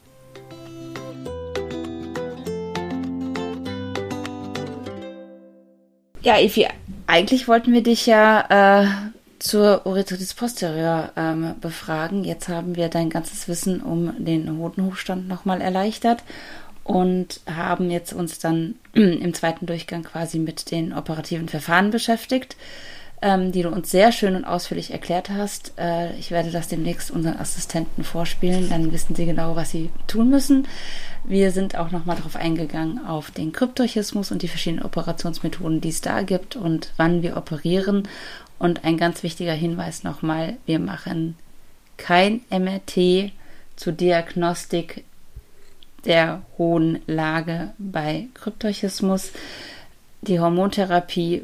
Ja, Evi, eigentlich wollten wir dich ja zur Urethritis posterior befragen. Jetzt haben wir dein ganzes Wissen um den Hodenhochstand nochmal erleichtert und haben jetzt uns dann im zweiten Durchgang quasi mit den operativen Verfahren beschäftigt, die du uns sehr schön und ausführlich erklärt hast. Ich werde das demnächst unseren Assistenten vorspielen, dann wissen sie genau, was sie tun müssen. Wir sind auch nochmal darauf eingegangen, auf den Kryptorchismus und die verschiedenen Operationsmethoden, die es da gibt und wann wir operieren. Und ein ganz wichtiger Hinweis nochmal, wir machen kein MRT zur Diagnostik der hohen Lage bei Kryptorchismus. Die Hormontherapie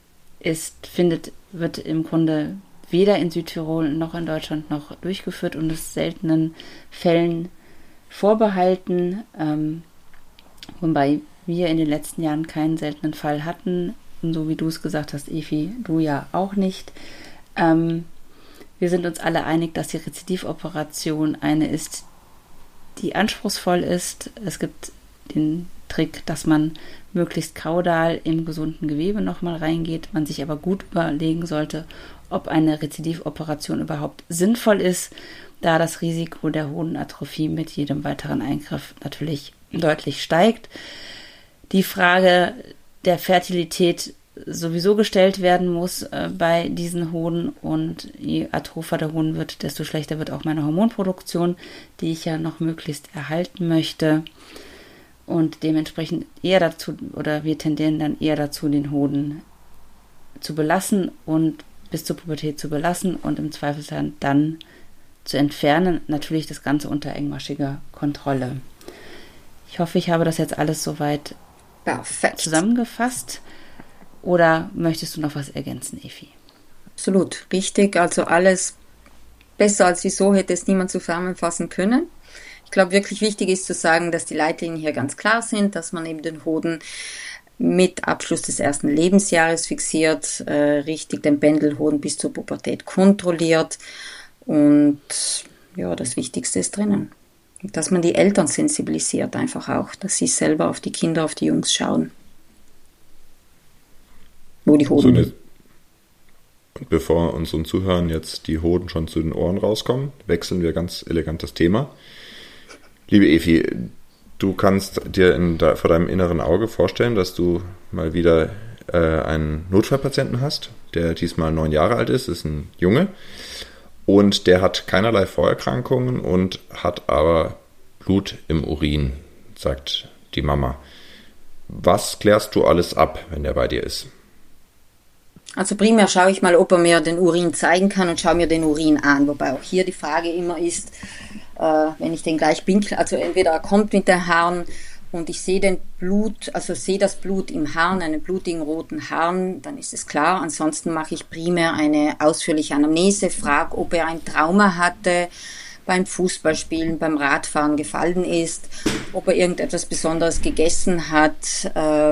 wird im Grunde weder in Südtirol noch in Deutschland noch durchgeführt und ist seltenen Fällen vorbehalten, wobei wir in den letzten Jahren keinen seltenen Fall hatten. Und so wie du es gesagt hast, Evi, du ja auch nicht. Wir sind uns alle einig, dass die Rezidivoperation eine ist, die anspruchsvoll ist. Es gibt den Trick, dass man möglichst kaudal im gesunden Gewebe nochmal reingeht, man sich aber gut überlegen sollte, ob eine Rezidivoperation überhaupt sinnvoll ist, da das Risiko der Hodenatrophie mit jedem weiteren Eingriff natürlich deutlich steigt. Die Frage der Fertilität sowieso gestellt werden muss bei diesen Hoden und je atropher der Hoden wird, desto schlechter wird auch meine Hormonproduktion, die ich ja noch möglichst erhalten möchte. Und dementsprechend eher dazu, oder wir tendieren dann eher dazu, den Hoden zu belassen und bis zur Pubertät zu belassen und im Zweifelsfall dann zu entfernen. Natürlich das Ganze unter engmaschiger Kontrolle. Ich hoffe, ich habe das jetzt alles soweit perfekt zusammengefasst. Oder möchtest du noch was ergänzen, Evi? Absolut, richtig. Also alles besser als wieso hätte es niemand zusammenfassen können. Ich glaube, wirklich wichtig ist zu sagen, dass die Leitlinien hier ganz klar sind, dass man eben den Hoden mit Abschluss des ersten Lebensjahres fixiert, richtig den Pendelhoden bis zur Pubertät kontrolliert und ja, das Wichtigste ist drinnen. Dass man die Eltern sensibilisiert einfach auch, dass sie selber auf die Kinder, auf die Jungs schauen. Wo die Hoden sind. Und bevor unseren Zuhörern jetzt die Hoden schon zu den Ohren rauskommen, wechseln wir ganz elegant das Thema. Liebe Evi, du kannst dir vor deinem inneren Auge vorstellen, dass du mal wieder einen Notfallpatienten hast, der diesmal 9 Jahre alt ist ein Junge und der hat keinerlei Vorerkrankungen und hat aber Blut im Urin, sagt die Mama. Was klärst du alles ab, wenn der bei dir ist? Also primär schaue ich mal, ob er mir den Urin zeigen kann und schaue mir den Urin an. Wobei auch hier die Frage immer ist, wenn ich den gleich pinkle, also entweder er kommt mit der Harn und ich sehe sehe das Blut im Harn, einen blutigen roten Harn, dann ist es klar. Ansonsten mache ich primär eine ausführliche Anamnese, frage, ob er ein Trauma hatte, beim Fußballspielen, beim Radfahren gefallen ist, ob er irgendetwas Besonderes gegessen hat,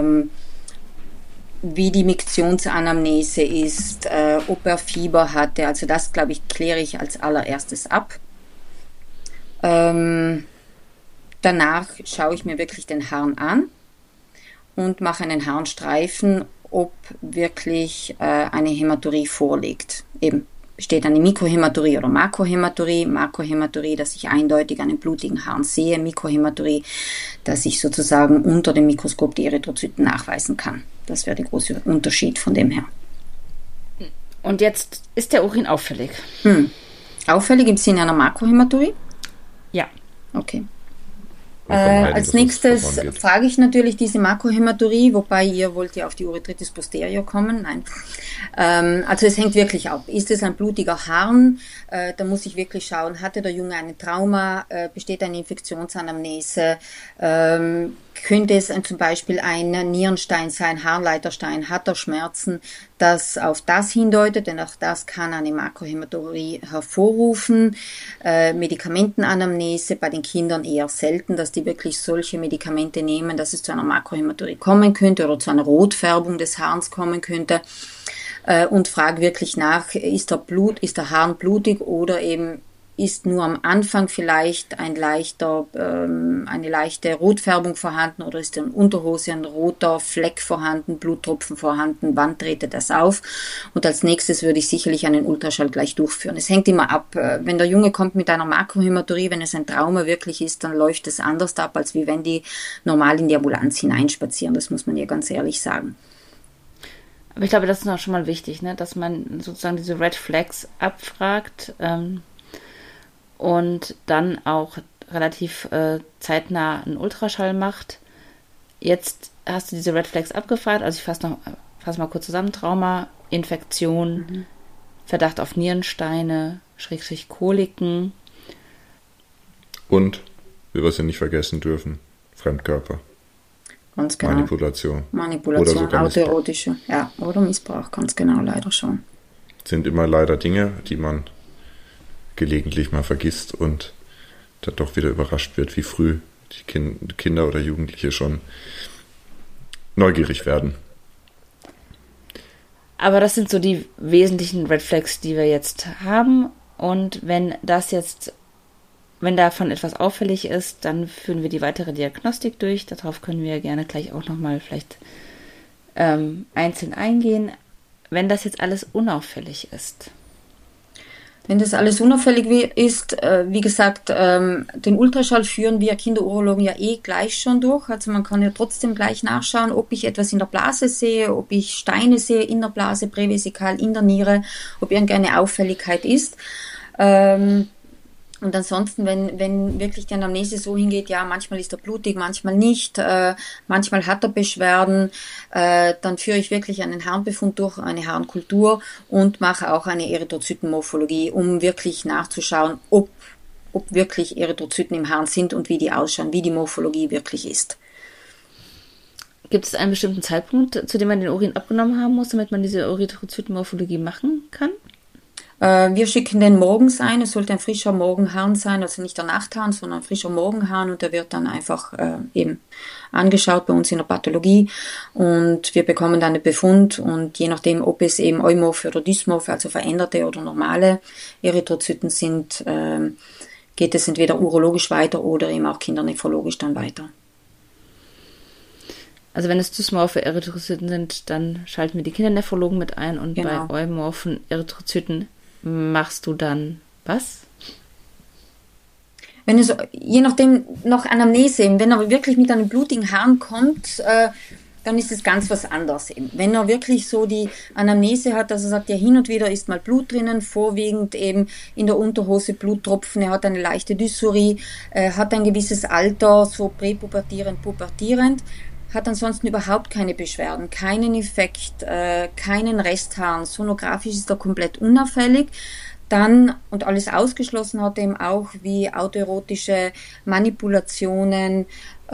wie die Miktionsanamnese ist, ob er Fieber hatte. Also das, glaube ich, kläre ich als allererstes ab. Danach schaue ich mir wirklich den Harn an und mache einen Harnstreifen, ob wirklich eine Hämaturie vorliegt. Eben besteht eine Mikrohämaturie oder Makrohämaturie. Makrohämaturie, dass ich eindeutig einen blutigen Harn sehe. Mikrohämaturie, dass ich sozusagen unter dem Mikroskop die Erythrozyten nachweisen kann. Das wäre der große Unterschied von dem her. Und jetzt ist der Urin auffällig. Auffällig im Sinne einer Makrohämaturie? Ja. Okay. Als nächstes frage ich natürlich diese Makrohämaturie, wobei ihr wollt ja auf die Urethritis posterior kommen. Nein. Also es hängt wirklich ab. Ist es ein blutiger Harn? Da muss ich wirklich schauen, hatte der Junge ein Trauma? Besteht eine Infektionsanamnese? Könnte es zum Beispiel ein Nierenstein sein, Harnleiterstein? Hat er Schmerzen? Das auf das hindeutet, denn auch das kann eine Makrohämaturie hervorrufen. Medikamentenanamnese bei den Kindern eher selten, dass die wirklich solche Medikamente nehmen, dass es zu einer Makrohämaturie kommen könnte oder zu einer Rotfärbung des Harns kommen könnte. Und frage wirklich nach, ist der Harn blutig oder eben ist nur am Anfang vielleicht eine leichte Rotfärbung vorhanden oder ist in der Unterhose ein roter Fleck vorhanden, Bluttropfen vorhanden, wann trete das auf? Und als nächstes würde ich sicherlich einen Ultraschall gleich durchführen. Es hängt immer ab, wenn der Junge kommt mit einer Makrohämaturie, wenn es ein Trauma wirklich ist, dann läuft es anders ab, als wie wenn die normal in die Ambulanz hineinspazieren. Das muss man ja ganz ehrlich sagen. Aber ich glaube, das ist auch schon mal wichtig, ne? Dass man sozusagen diese Red Flags abfragt, und dann auch relativ zeitnah einen Ultraschall macht. Jetzt hast du diese Red Flags abgefragt, also ich fasse mal kurz zusammen: Trauma, Infektion, Verdacht auf Nierensteine, / Koliken. Und, wie wir es ja nicht vergessen dürfen, Fremdkörper. Ganz genau. Manipulation, autoerotische, ja, oder Missbrauch, ganz genau, leider schon. Sind immer leider Dinge, die man gelegentlich mal vergisst und dann doch wieder überrascht wird, wie früh die Kinder oder Jugendliche schon neugierig werden. Aber das sind so die wesentlichen Red Flags, die wir jetzt haben. Und wenn davon etwas auffällig ist, dann führen wir die weitere Diagnostik durch. Darauf können wir gerne gleich auch nochmal vielleicht einzeln eingehen. Wenn das jetzt alles unauffällig ist. Wenn das alles unauffällig ist, wie gesagt, den Ultraschall führen wir Kinderurologen ja gleich schon durch. Also man kann ja trotzdem gleich nachschauen, ob ich etwas in der Blase sehe, ob ich Steine sehe in der Blase, prävesikal in der Niere, ob irgendeine Auffälligkeit ist. Und ansonsten, wenn wirklich die Anamnese so hingeht, ja, manchmal ist er blutig, manchmal nicht, manchmal hat er Beschwerden, dann führe ich wirklich einen Harnbefund durch, eine Harnkultur und mache auch eine Erythrozytenmorphologie, um wirklich nachzuschauen, ob wirklich Erythrozyten im Harn sind und wie die ausschauen, wie die Morphologie wirklich ist. Gibt es einen bestimmten Zeitpunkt, zu dem man den Urin abgenommen haben muss, damit man diese Erythrozytenmorphologie machen kann? Wir schicken den morgens ein. Es sollte ein frischer Morgenharn sein, also nicht der Nachtharn, sondern ein frischer Morgenharn, und der wird dann einfach eben angeschaut bei uns in der Pathologie und wir bekommen dann einen Befund, und je nachdem, ob es eben eumorphe oder dysmorphe, also veränderte oder normale Erythrozyten sind, geht es entweder urologisch weiter oder eben auch kindernephrologisch dann weiter. Also wenn es dysmorphe Erythrozyten sind, dann schalten wir die Kindernephrologen mit ein, und genau. Bei eumorphen Erythrozyten machst du dann was? Wenn es, je nachdem, noch Anamnese, wenn er wirklich mit einem blutigen Harn kommt, dann ist es ganz was anderes. Wenn er wirklich so die Anamnese hat, dass er sagt, ja, hin und wieder ist mal Blut drinnen, vorwiegend eben in der Unterhose Bluttropfen, er hat eine leichte Dysurie, hat ein gewisses Alter, so präpubertierend, pubertierend, hat ansonsten überhaupt keine Beschwerden, keinen Effekt, keinen Restharn. Sonografisch ist er komplett unauffällig. Dann, und alles ausgeschlossen hat eben auch wie autoerotische Manipulationen,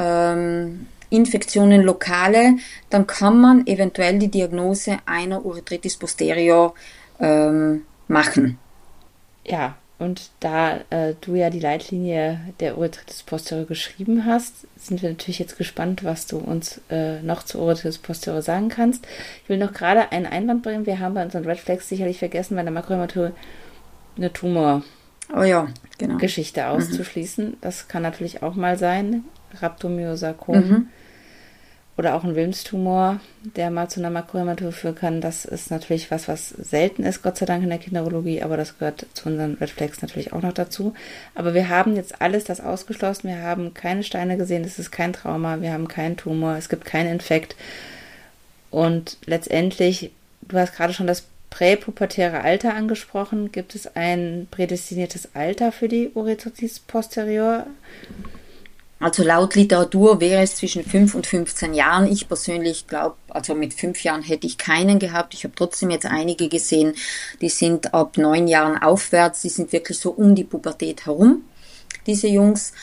Infektionen lokale, dann kann man eventuell die Diagnose einer Urethritis posterior machen. Ja, und da du ja die Leitlinie der Urethritis posterior geschrieben hast, sind wir natürlich jetzt gespannt, was du uns noch zur Urethritis posterior sagen kannst. Ich will noch gerade einen Einwand bringen. Wir haben bei unseren Red Flags sicherlich vergessen, bei der Makrohämatur eine Tumorgeschichte auszuschließen. Das kann natürlich auch mal sein. Rhabdomyosarkom oder auch ein Wilms-Tumor, der mal zu einer Makrohämatur führen kann. Das ist natürlich was selten ist, Gott sei Dank in der Kinderurologie, aber das gehört zu unseren Red Flags natürlich auch noch dazu. Aber wir haben jetzt alles das ausgeschlossen. Wir haben keine Steine gesehen, es ist kein Trauma, wir haben keinen Tumor, es gibt keinen Infekt. Und letztendlich, du hast gerade schon das präpubertäre Alter angesprochen. Gibt es ein prädestiniertes Alter für die Urethritis posterior? Also laut Literatur wäre es zwischen 5 und 15 Jahren. Ich persönlich glaube, also mit 5 Jahren hätte ich keinen gehabt. Ich habe trotzdem jetzt einige gesehen, die sind ab 9 Jahren aufwärts. Die sind wirklich so um die Pubertät herum, diese Jungs.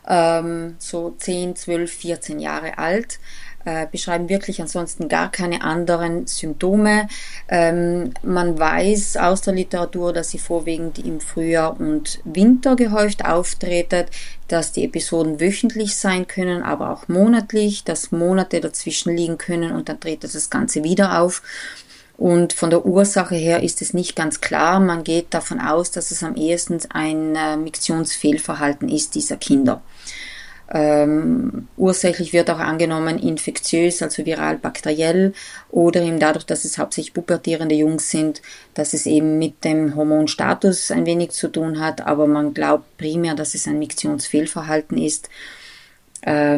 So 10, 12, 14 Jahre alt. Beschreiben wirklich ansonsten gar keine anderen Symptome. Man weiß aus der Literatur, dass sie vorwiegend im Frühjahr und Winter gehäuft auftreten, dass die Episoden wöchentlich sein können, aber auch monatlich, dass Monate dazwischen liegen können und dann tritt das Ganze wieder auf. Und von der Ursache her ist es nicht ganz klar. Man geht davon aus, dass es am ehesten ein Miktionsfehlverhalten ist dieser Kinder. Ursächlich wird auch angenommen infektiös, also viral-bakteriell oder eben dadurch, dass es hauptsächlich pubertierende Jungs sind, dass es eben mit dem Hormonstatus ein wenig zu tun hat, aber man glaubt primär, dass es ein Miktionsfehlverhalten ist. Das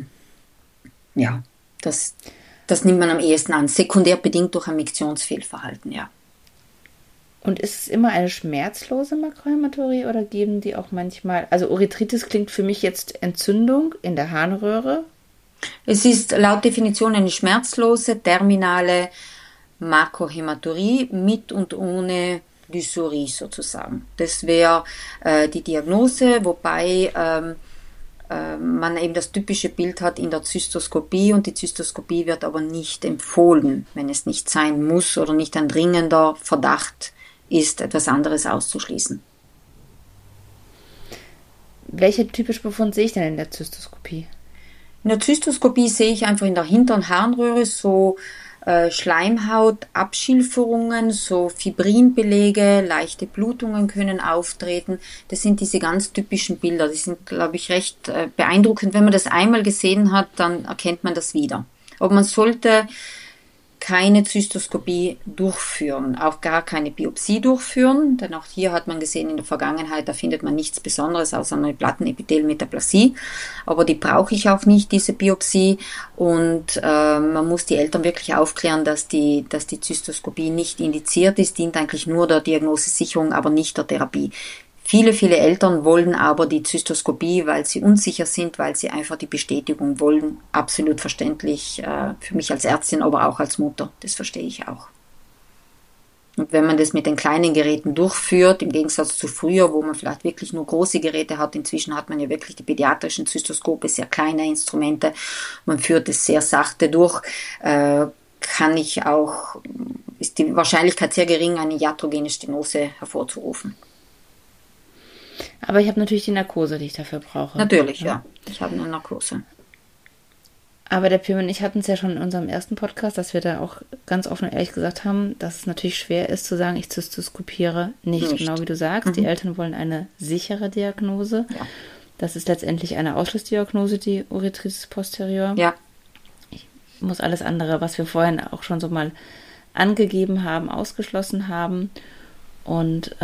nimmt man am ehesten an, sekundär bedingt durch ein Miktionsfehlverhalten, ja. Und ist es immer eine schmerzlose Makrohämaturie oder geben die auch manchmal, also Urethritis klingt für mich jetzt Entzündung in der Harnröhre? Es ist laut Definition eine schmerzlose, terminale Makrohämaturie mit und ohne Dysurie sozusagen. Das wäre die Diagnose, wobei man eben das typische Bild hat in der Zystoskopie und die Zystoskopie wird aber nicht empfohlen, wenn es nicht sein muss oder nicht ein dringender Verdacht ist, etwas anderes auszuschließen. Welche typische Befund sehe ich denn in der Zystoskopie? In der Zystoskopie sehe ich einfach in der hinteren Harnröhre so Schleimhautabschilferungen, so Fibrinbelege, leichte Blutungen können auftreten. Das sind diese ganz typischen Bilder. Die sind, glaube ich, recht beeindruckend. Wenn man das einmal gesehen hat, dann erkennt man das wieder. Aber man sollte keine Zystoskopie durchführen, auch gar keine Biopsie durchführen, denn auch hier hat man gesehen in der Vergangenheit, da findet man nichts Besonderes außer eine Plattenepithelmetaplasie, aber die brauche ich auch nicht, diese Biopsie, und man muss die Eltern wirklich aufklären, dass die Zystoskopie nicht indiziert ist, dient eigentlich nur der Diagnosesicherung, aber nicht der Therapie. Viele Eltern wollen aber die Zystoskopie, weil sie unsicher sind, weil sie einfach die Bestätigung wollen. Absolut verständlich für mich als Ärztin, aber auch als Mutter. Das verstehe ich auch. Und wenn man das mit den kleinen Geräten durchführt, im Gegensatz zu früher, wo man vielleicht wirklich nur große Geräte hat, inzwischen hat man ja wirklich die pädiatrischen Zystoskope, sehr kleine Instrumente. Man führt es sehr sachte durch. Ist die Wahrscheinlichkeit sehr gering, eine iatrogene Stenose hervorzurufen. Aber ich habe natürlich die Narkose, die ich dafür brauche. Natürlich, ja. Ich habe eine Narkose. Aber der Pim und ich hatten es ja schon in unserem ersten Podcast, dass wir da auch ganz offen und ehrlich gesagt haben, dass es natürlich schwer ist zu sagen, ich zystoskopiere nicht. Genau wie du sagst. Die Eltern wollen eine sichere Diagnose. Ja. Das ist letztendlich eine Ausschlussdiagnose, die Urethritis posterior. Ja. Ich muss alles andere, was wir vorhin auch schon so mal angegeben haben, ausgeschlossen haben. Und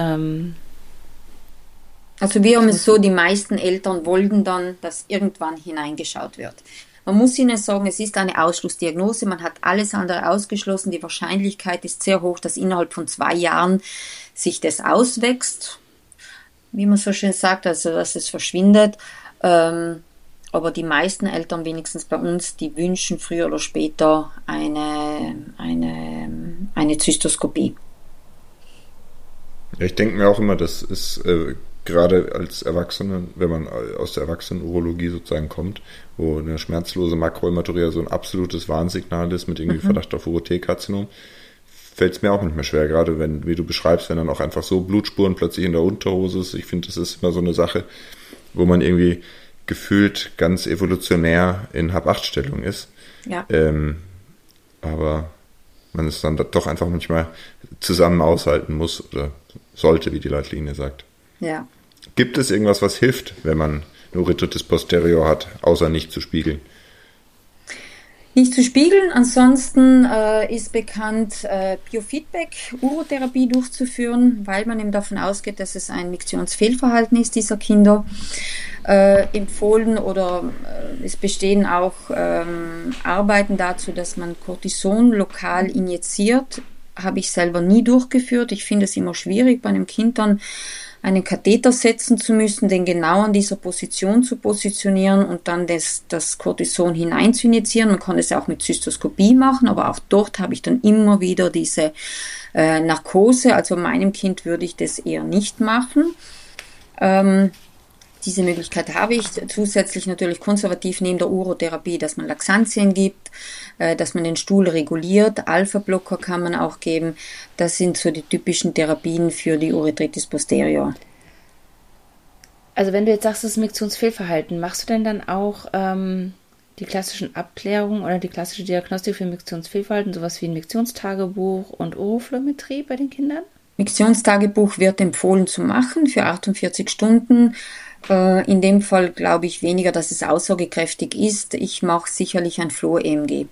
also wir haben es so, die meisten Eltern wollten dann, dass irgendwann hineingeschaut wird. Man muss ihnen sagen, es ist eine Ausschlussdiagnose, man hat alles andere ausgeschlossen. Die Wahrscheinlichkeit ist sehr hoch, dass innerhalb von 2 Jahren sich das auswächst, wie man so schön sagt, also dass es verschwindet. Aber die meisten Eltern, wenigstens bei uns, die wünschen früher oder später eine Zystoskopie. Ja, ich denke mir auch immer, das ist gerade als Erwachsene, wenn man aus der Erwachsenenurologie sozusagen kommt, wo eine schmerzlose Makrohämaturie so ein absolutes Warnsignal ist mit irgendwie Verdacht auf Urothekarzinom, fällt es mir auch nicht mehr schwer, gerade wenn, wie du beschreibst, wenn dann auch einfach so Blutspuren plötzlich in der Unterhose ist. Ich finde, das ist immer so eine Sache, wo man irgendwie gefühlt ganz evolutionär in Hab-8-Stellung ist. Ja. Aber man es dann doch einfach manchmal zusammen aushalten muss oder sollte, wie die Leitlinie sagt. Ja. Gibt es irgendwas, was hilft, wenn man eine Uretritis posterior hat, außer nicht zu spiegeln? Nicht zu spiegeln, ansonsten ist bekannt, Biofeedback-Urotherapie durchzuführen, weil man eben davon ausgeht, dass es ein Miktionsfehlverhalten ist dieser Kinder. Empfohlen oder es bestehen auch Arbeiten dazu, dass man Cortison lokal injiziert. Habe ich selber nie durchgeführt. Ich finde es immer schwierig, bei einem Kind dann einen Katheter setzen zu müssen, den genau an dieser Position zu positionieren und dann das Cortison hinein zu injizieren. Man kann es auch mit Zystoskopie machen, aber auch dort habe ich dann immer wieder diese Narkose. Also meinem Kind würde ich das eher nicht machen. Diese Möglichkeit habe ich. Zusätzlich natürlich konservativ neben der Urotherapie, dass man Laxantien gibt, dass man den Stuhl reguliert. Alpha-Blocker kann man auch geben. Das sind so die typischen Therapien für die Uretritis posterior. Also wenn du jetzt sagst, das ist Miktionsfehlverhalten, machst du denn dann auch die klassischen Abklärungen oder die klassische Diagnostik für Miktionsfehlverhalten, sowas wie ein Miktionstagebuch und Uroflömetrie bei den Kindern? Miktionstagebuch wird empfohlen zu machen für 48 Stunden. In dem Fall glaube ich weniger, dass es aussagekräftig ist. Ich mache sicherlich ein Flow-EMG.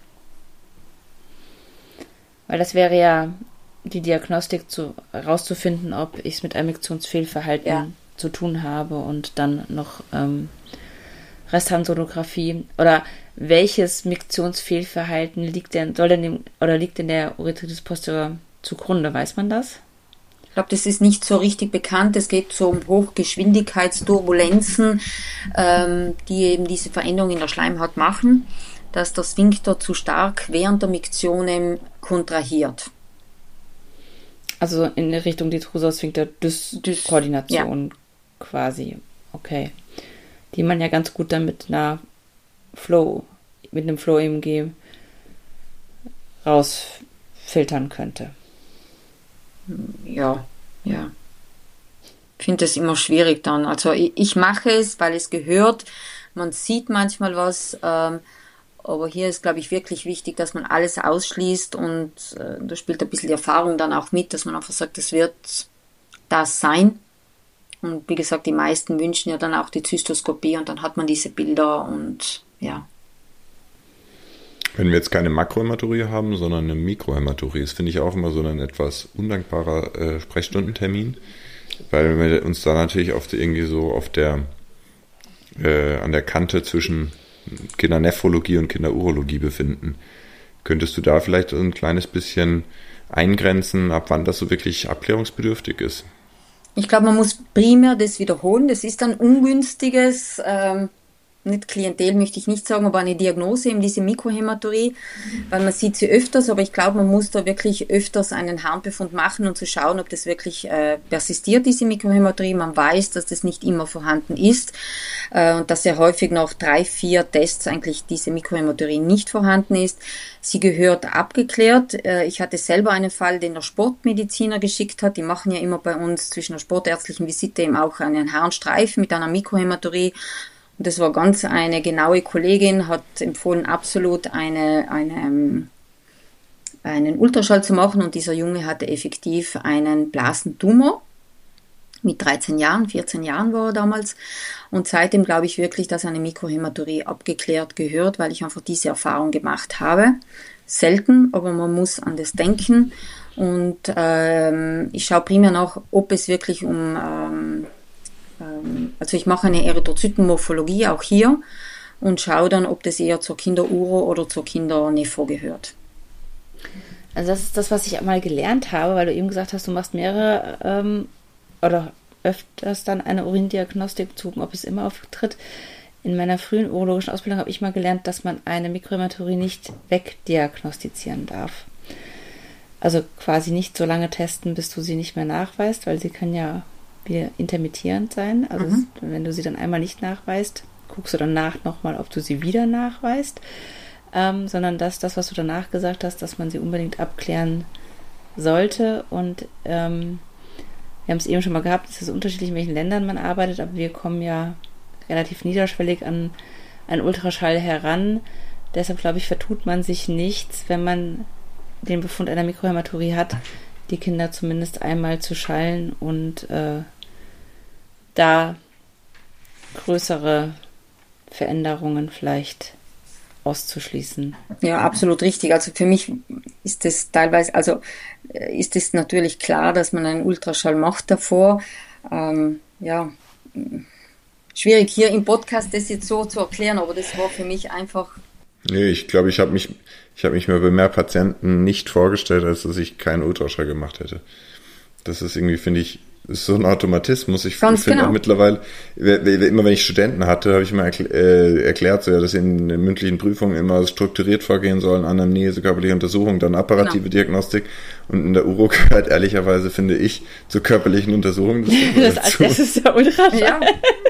Weil das wäre ja die Diagnostik herauszufinden, ob ich es mit einem Miktionsfehlverhalten zu tun habe und dann noch Restharnsonographie oder welches Miktionsfehlverhalten liegt denn der Uretritis posterior zugrunde? Weiß man das? Ich glaube, das ist nicht so richtig bekannt. Es geht so um Hochgeschwindigkeitsturbulenzen, die eben diese Veränderung in der Schleimhaut machen, dass der Sphinkter zu stark während der Miktionen kontrahiert. Also in Richtung Detrusor-Sphinkter-Dyskoordination quasi. Okay. Die man ja ganz gut dann mit einem Flow-EMG rausfiltern könnte. Ja. Ich finde es immer schwierig dann. Also ich mache es, weil es gehört. Man sieht manchmal was, aber hier ist, glaube ich, wirklich wichtig, dass man alles ausschließt und da spielt ein bisschen die Erfahrung dann auch mit, dass man einfach sagt, es wird das sein. Und wie gesagt, die meisten wünschen ja dann auch die Zystoskopie und dann hat man diese Bilder und ja. Wenn wir jetzt keine Makrohämaturie haben, sondern eine Mikrohämaturie, das finde ich auch immer so ein etwas undankbarer Sprechstundentermin, weil wir uns da natürlich oft irgendwie so an der Kante zwischen Kindernephrologie und Kinderurologie befinden. Könntest du da vielleicht ein kleines bisschen eingrenzen, ab wann das so wirklich abklärungsbedürftig ist? Ich glaube, man muss primär das wiederholen. Das ist ein ungünstiges, nicht Klientel möchte ich nicht sagen, aber eine Diagnose, eben diese Mikrohämaturie, weil man sieht sie öfters, aber ich glaube, man muss da wirklich öfters einen Harnbefund machen und zu schauen, ob das wirklich persistiert, diese Mikrohämaturie. Man weiß, dass das nicht immer vorhanden ist und dass sehr häufig nach 3-4 Tests eigentlich diese Mikrohämaturie nicht vorhanden ist. Sie gehört abgeklärt. Ich hatte selber einen Fall, den der Sportmediziner geschickt hat. Die machen ja immer bei uns zwischen der sportärztlichen Visite eben auch einen Harnstreifen mit einer Mikrohämaturie. Und das war ganz eine genaue Kollegin, hat empfohlen, absolut einen Ultraschall zu machen. Und dieser Junge hatte effektiv einen Blasentumor mit 13 Jahren, 14 Jahren war er damals. Und seitdem glaube ich wirklich, dass eine Mikrohämaturie abgeklärt gehört, weil ich einfach diese Erfahrung gemacht habe. Selten, aber man muss an das denken. Und ich schaue primär nach, ob es wirklich also ich mache eine Erythrozytenmorphologie auch hier und schaue dann, ob das eher zur Kinderuro oder zur Kindernephro gehört. Also das ist das, was ich einmal gelernt habe, weil du eben gesagt hast, du machst mehrere oder öfters dann eine Urindiagnostik zu, ob es immer auftritt. in meiner frühen urologischen Ausbildung habe ich mal gelernt, dass man eine Mikrohämaturie nicht wegdiagnostizieren darf. Also quasi nicht so lange testen, bis du sie nicht mehr nachweist, weil sie kann ja wieder intermittierend sein. Also wenn du sie dann einmal nicht nachweist, guckst du danach nochmal, ob du sie wieder nachweist. Sondern das, was du danach gesagt hast, dass man sie unbedingt abklären sollte. Und wir haben es eben schon mal gehabt, es ist unterschiedlich, in welchen Ländern man arbeitet, aber wir kommen ja relativ niederschwellig an einen Ultraschall heran. Deshalb, glaube ich, vertut man sich nichts, wenn man den Befund einer Mikrohämaturie hat, die Kinder zumindest einmal zu schallen und da größere Veränderungen vielleicht auszuschließen. Ja, absolut richtig. Also für mich ist es teilweise, ist es natürlich klar, dass man einen Ultraschall macht davor. Schwierig hier im Podcast das jetzt so zu erklären, aber das war für mich einfach. Nee, ich glaube, ich habe mich mir bei mehr Patienten nicht vorgestellt, als dass ich keinen Ultraschall gemacht hätte. Das ist irgendwie, finde ich, ist so ein Automatismus. Ich finde auch mittlerweile, immer wenn ich Studenten hatte, habe ich immer erklärt, so, ja, dass sie in den mündlichen Prüfungen immer strukturiert vorgehen sollen, Anamnese, körperliche Untersuchung, dann operative Diagnostik. Und in der Uro gehört ehrlicherweise, finde ich, zur körperlichen Untersuchung. Das ist der Ultraschall. Ja.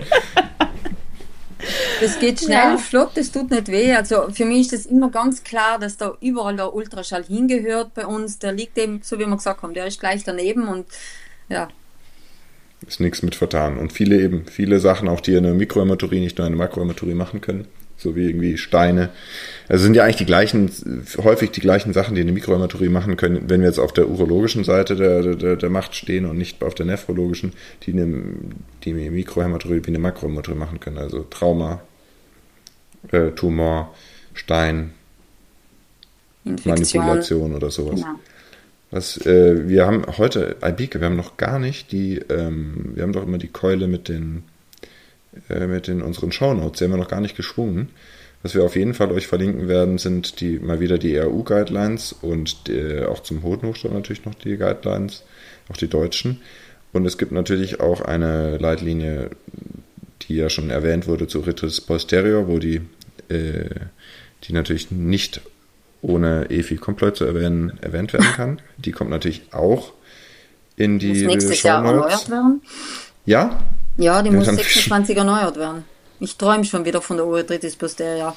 Das geht schnell, flott, das tut nicht weh. Also für mich ist das immer ganz klar, dass da überall der Ultraschall hingehört bei uns. Der liegt eben, so wie wir gesagt haben, der ist gleich daneben und ja. Ist nichts mit vertan. Und viele Sachen, auch die eine Mikrohämaturie, nicht nur eine Makrohämaturie machen können, so wie irgendwie Steine. Also sind ja eigentlich häufig die gleichen Sachen, die eine Mikrohämaturie machen können, wenn wir jetzt auf der urologischen Seite der Macht stehen und nicht auf der nephrologischen, die Mikrohämaturie wie eine Makrohämaturie machen können. Also Trauma, Tumor, Stein, Infektion. Manipulation oder sowas. Genau. Wir haben heute, Eibike, wir haben noch gar nicht wir haben doch immer die Keule mit unseren Shownotes, die haben wir noch gar nicht geschwungen. Was wir auf jeden Fall euch verlinken werden, sind mal wieder die ERU-Guidelines und auch zum Hodenhochstab natürlich noch die Guidelines, auch die deutschen. Und es gibt natürlich auch eine Leitlinie, die ja schon erwähnt wurde, zu Uretris posterior, wo die natürlich nicht ohne EFI-Kompleut zu erwähnt werden kann. Die kommt natürlich auch in die Shownotes. Muss nächstes Jahr erneuert werden? Ja? Ja, die muss 26 erneuert werden. Ich träume schon wieder von der Uretritis posterior.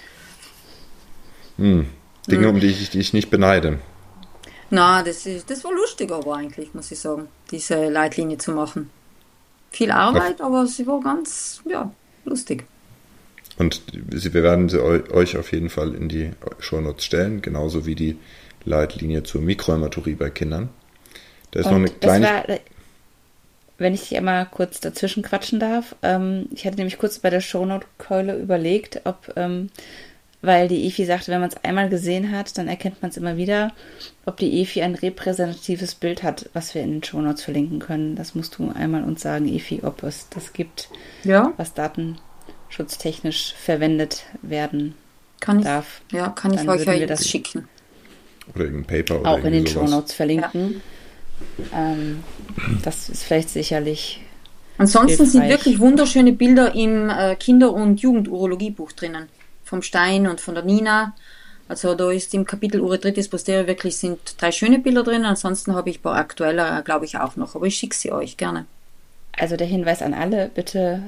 Dinge, um die ich nicht beneide. Na, das war lustig aber eigentlich, muss ich sagen, diese Leitlinie zu machen. Viel Arbeit, aber sie war ganz, lustig. Und wir werden sie euch auf jeden Fall in die Shownotes stellen, genauso wie die Leitlinie zur Mikrohämaturie bei Kindern. Da ist noch eine kleine... Wenn ich dich einmal kurz dazwischen quatschen darf, ich hatte nämlich kurz bei der Shownote-Keule überlegt, weil die EFI sagte, wenn man es einmal gesehen hat, dann erkennt man es immer wieder, ob die EFI ein repräsentatives Bild hat, was wir in den Shownotes verlinken können. Das musst du einmal uns sagen, EFI, ob es das gibt, was datenschutztechnisch verwendet werden darf. Ja, kann ich euch heute das schicken. Oder irgendein Paper oder auch in den sowas. Shownotes verlinken. Ja. Das ist vielleicht sicherlich ansonsten sind wirklich wunderschöne Bilder im Kinder- und Jugendurologiebuch drinnen. Vom Stein und von der Nina. Also da ist im Kapitel Uretritis posterior wirklich sind 3 schöne Bilder drin. Ansonsten habe ich ein paar aktuelle, glaube ich, auch noch. Aber ich schicke sie euch gerne. Also der Hinweis an alle, bitte,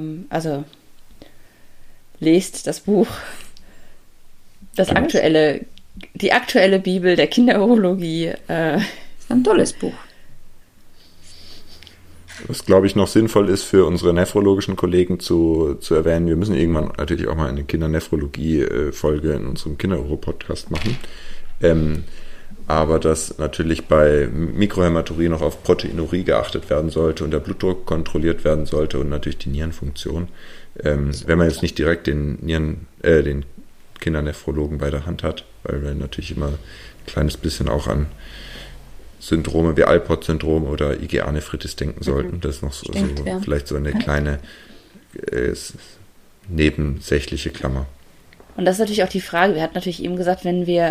lest das Buch. Die aktuelle Bibel der Kinderurologie. Das ist ein tolles Buch. Was, glaube ich, noch sinnvoll ist für unsere nephrologischen Kollegen zu erwähnen, wir müssen irgendwann natürlich auch mal eine Kindernephrologie-Folge in unserem Kinder-Uro-Podcast machen. Aber dass natürlich bei Mikrohämaturie noch auf Proteinurie geachtet werden sollte und der Blutdruck kontrolliert werden sollte und natürlich die Nierenfunktion. Wenn man jetzt nicht direkt den Kindernephrologen bei der Hand hat, weil wir natürlich immer ein kleines bisschen auch an Syndrome wie Alport-Syndrom oder IgA-Nephritis denken sollten. Das ist noch vielleicht so eine kleine nebensächliche Klammer. Und das ist natürlich auch die Frage. Wir hatten natürlich eben gesagt, wenn wir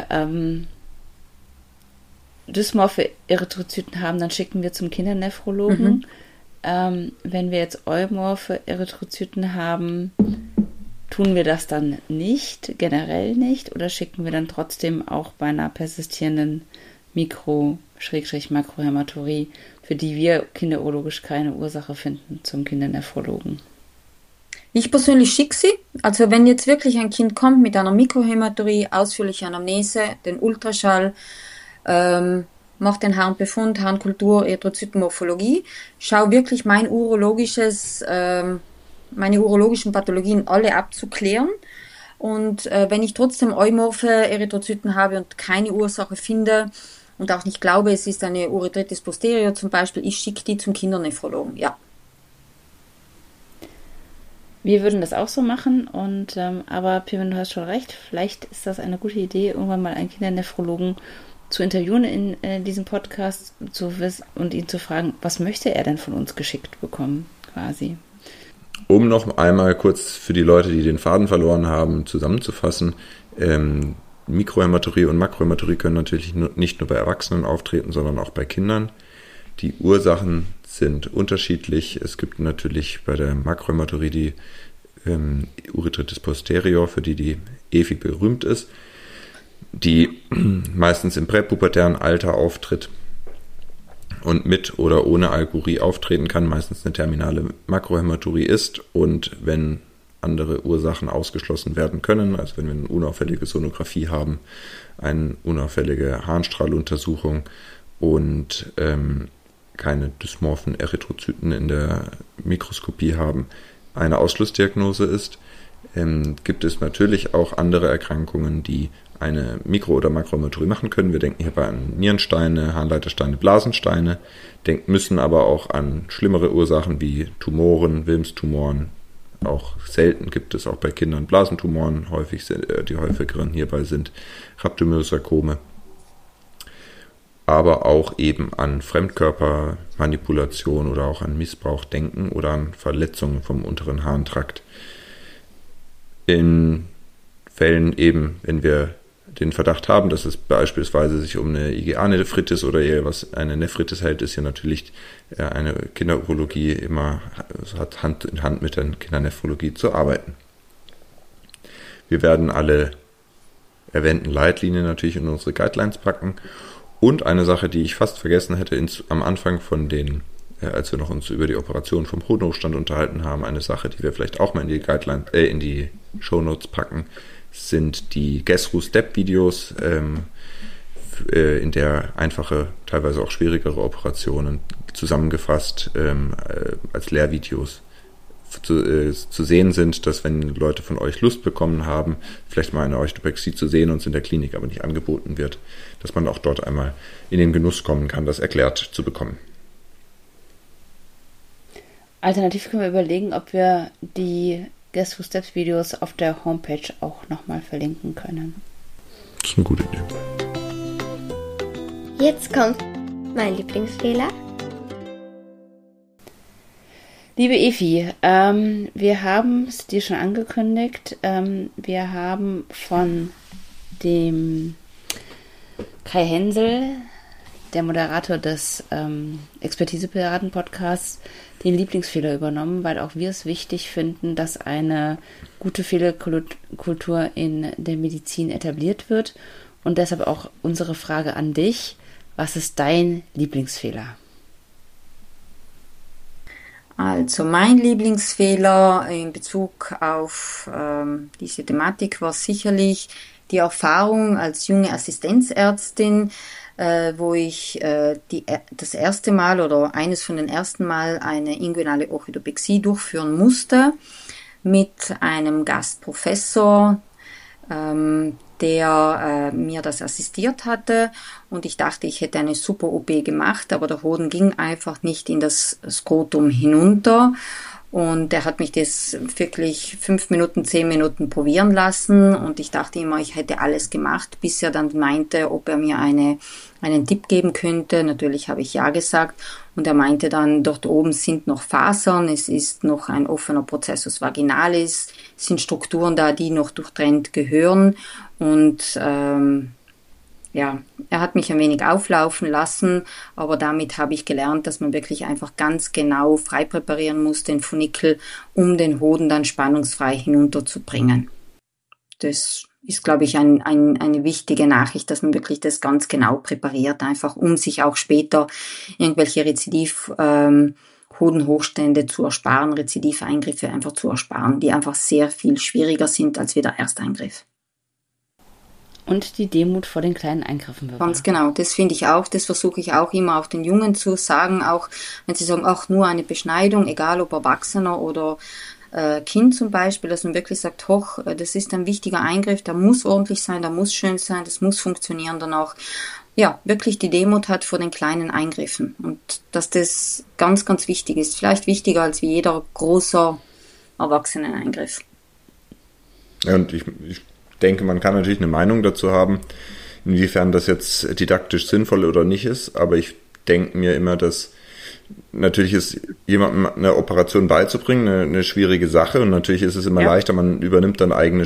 dysmorphe Erythrozyten haben, dann schicken wir zum Kindernephrologen. Wenn wir jetzt eumorphe Erythrozyten haben, tun wir das dann nicht, generell nicht, oder schicken wir dann trotzdem auch bei einer persistierenden Makrohämaturie, für die wir kinderurologisch keine Ursache finden, zum Kindernephrologen? Ich persönlich schicke sie. Also wenn jetzt wirklich ein Kind kommt mit einer Mikrohämaturie, ausführliche Anamnese, den Ultraschall, macht den Harnbefund, Harnkultur, Erythrozytenmorphologie, schau wirklich meine urologischen Pathologien alle abzuklären. Und wenn ich trotzdem eumorphe Erythrozyten habe und keine Ursache finde und auch nicht glaube, es ist eine Urethritis posterior zum Beispiel, ich schicke die zum Kindernephrologen, ja. Wir würden das auch so machen, aber Pirmin, du hast schon recht, vielleicht ist das eine gute Idee, irgendwann mal einen Kindernephrologen zu interviewen in diesem Podcast und ihn zu fragen, was möchte er denn von uns geschickt bekommen, quasi. Um noch einmal kurz für die Leute, die den Faden verloren haben, zusammenzufassen, Mikrohämaturie und Makrohämaturie können natürlich nicht nur bei Erwachsenen auftreten, sondern auch bei Kindern. Die Ursachen sind unterschiedlich. Es gibt natürlich bei der Makrohämaturie die Urethritis posterior, für die EFI berühmt ist, die meistens im präpubertären Alter auftritt und mit oder ohne Alkurie auftreten kann, meistens eine terminale Makrohämaturie ist, und wenn andere Ursachen ausgeschlossen werden können, also wenn wir eine unauffällige Sonographie haben, eine unauffällige Harnstrahluntersuchung und keine dysmorphen Erythrozyten in der Mikroskopie haben, eine Ausschlussdiagnose ist, gibt es natürlich auch andere Erkrankungen, die eine Mikro- oder Makrohämaturie machen können. Wir denken hierbei an Nierensteine, Harnleitersteine, Blasensteine, müssen aber auch an schlimmere Ursachen wie Tumoren, Wilms-Tumoren. Auch selten gibt es auch bei Kindern Blasentumoren, die häufigeren hierbei sind Rhabdomyosarkome. Aber auch eben an Fremdkörpermanipulation oder auch an Missbrauch denken oder an Verletzungen vom unteren Harntrakt. In Fällen eben, wenn wir den Verdacht haben, dass es beispielsweise sich um eine IgA-Nephritis oder eher eine Nephritis hält, ist ja natürlich eine Kinderurologie immer, hat Hand in Hand mit der Kindernephrologie zu arbeiten. Wir werden alle erwähnten Leitlinien natürlich in unsere Guidelines packen. Und eine Sache, die ich fast vergessen hätte am Anfang als wir noch uns über die Operation vom Hodenhochstand unterhalten haben, eine Sache, die wir vielleicht auch mal in die Shownotes packen, sind die GESRU-Step-Videos, in der einfache, teilweise auch schwierigere Operationen zusammengefasst als Lehrvideos zu sehen sind, dass wenn Leute von euch Lust bekommen haben, vielleicht mal eine Orthopäxie zu sehen und es in der Klinik aber nicht angeboten wird, dass man auch dort einmal in den Genuss kommen kann, das erklärt zu bekommen. Alternativ können wir überlegen, ob wir die Guess Who Steps Videos auf der Homepage auch nochmal verlinken können. Das ist eine gute Idee. Jetzt kommt mein Lieblingsfehler. Liebe Evi, wir haben es dir schon angekündigt. Wir haben von dem Kai Hensel, der Moderator des Expertise-Piraten-Podcasts, den Lieblingsfehler übernommen, weil auch wir es wichtig finden, dass eine gute Fehlerkultur in der Medizin etabliert wird. Und deshalb auch unsere Frage an dich: Was ist dein Lieblingsfehler? Also mein Lieblingsfehler in Bezug auf diese Thematik war sicherlich die Erfahrung als junge Assistenzärztin, wo ich das erste Mal oder eines von den ersten Mal eine inguinale Orchidopexie durchführen musste mit einem Gastprofessor, der mir das assistiert hatte, und ich dachte, ich hätte eine super OP gemacht, aber der Hoden ging einfach nicht in das Skrotum hinunter, und er hat mich das wirklich 5 Minuten, 10 Minuten probieren lassen, und ich dachte immer, ich hätte alles gemacht, bis er dann meinte, ob er mir einen Tipp geben könnte. Natürlich habe ich ja gesagt, und er meinte dann, dort oben sind noch Fasern, es ist noch ein offener Processus vaginalis, es sind Strukturen da, die noch durchtrennt gehören, und ja, er hat mich ein wenig auflaufen lassen, aber damit habe ich gelernt, dass man wirklich einfach ganz genau frei präparieren muss, den Funikel, um den Hoden dann spannungsfrei hinunterzubringen. Das ist, glaube ich, eine wichtige Nachricht, dass man wirklich das ganz genau präpariert, einfach um sich auch später irgendwelche Hodenhochstände zu ersparen, Rezidiveingriffe einfach zu ersparen, die einfach sehr viel schwieriger sind als wie der Ersteingriff. Und die Demut vor den kleinen Eingriffen bewahren. Ganz genau, das finde ich auch, das versuche ich auch immer auch den Jungen zu sagen, auch wenn sie sagen, ach, nur eine Beschneidung, egal ob Erwachsener oder Kind zum Beispiel, dass man wirklich sagt, hoch, das ist ein wichtiger Eingriff, der muss ordentlich sein, der muss schön sein, das muss funktionieren dann auch. Ja, wirklich die Demut hat vor den kleinen Eingriffen und dass das ganz, ganz wichtig ist. Vielleicht wichtiger als wie jeder großer Erwachseneneingriff. Ja, und ich denke, man kann natürlich eine Meinung dazu haben, inwiefern das jetzt didaktisch sinnvoll oder nicht ist, aber ich denke mir immer, dass natürlich ist jemandem eine Operation beizubringen eine schwierige Sache und natürlich ist es immer leichter, man übernimmt dann einige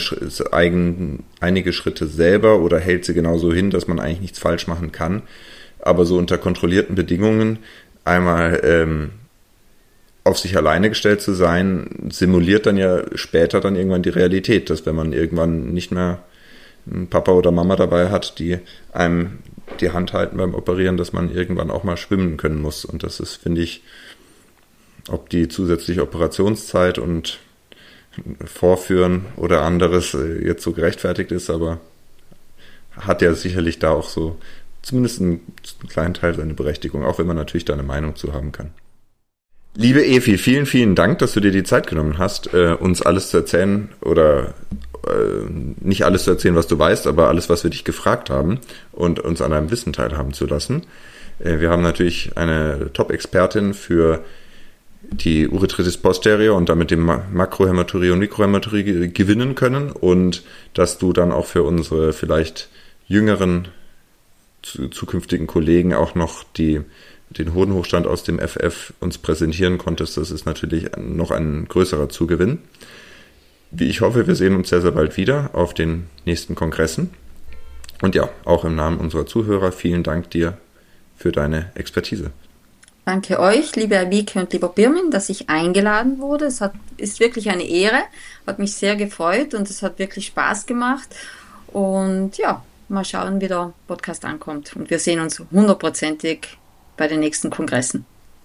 Schritte selber oder hält sie genauso hin, dass man eigentlich nichts falsch machen kann. Aber so unter kontrollierten Bedingungen einmal auf sich alleine gestellt zu sein, simuliert dann ja später dann irgendwann die Realität, dass wenn man irgendwann nicht mehr einen Papa oder Mama dabei hat, die einem die Hand halten beim Operieren, dass man irgendwann auch mal schwimmen können muss. Und das ist, finde ich, ob die zusätzliche Operationszeit und Vorführen oder anderes jetzt so gerechtfertigt ist, aber hat ja sicherlich da auch so zumindest einen kleinen Teil seine Berechtigung, auch wenn man natürlich da eine Meinung zu haben kann. Liebe Evi, vielen, vielen Dank, dass du dir die Zeit genommen hast, uns alles zu erzählen oder nicht alles zu erzählen, was du weißt, aber alles, was wir dich gefragt haben und uns an deinem Wissen teilhaben zu lassen. Wir haben natürlich eine Top-Expertin für die Urethritis posterior und damit die Makrohämaturie und Mikrohämaturie gewinnen können und dass du dann auch für unsere vielleicht jüngeren zukünftigen Kollegen auch noch den Hodenhochstand aus dem FF uns präsentieren konntest. Das ist natürlich noch ein größerer Zugewinn. Ich hoffe, wir sehen uns sehr, sehr bald wieder auf den nächsten Kongressen. Und ja, auch im Namen unserer Zuhörer, vielen Dank dir für deine Expertise. Danke euch, liebe Abike und lieber Birmin, dass ich eingeladen wurde. Ist wirklich eine Ehre, hat mich sehr gefreut und es hat wirklich Spaß gemacht. Und ja, mal schauen, wie der Podcast ankommt. Und wir sehen uns 100%ig bei den nächsten Kongressen.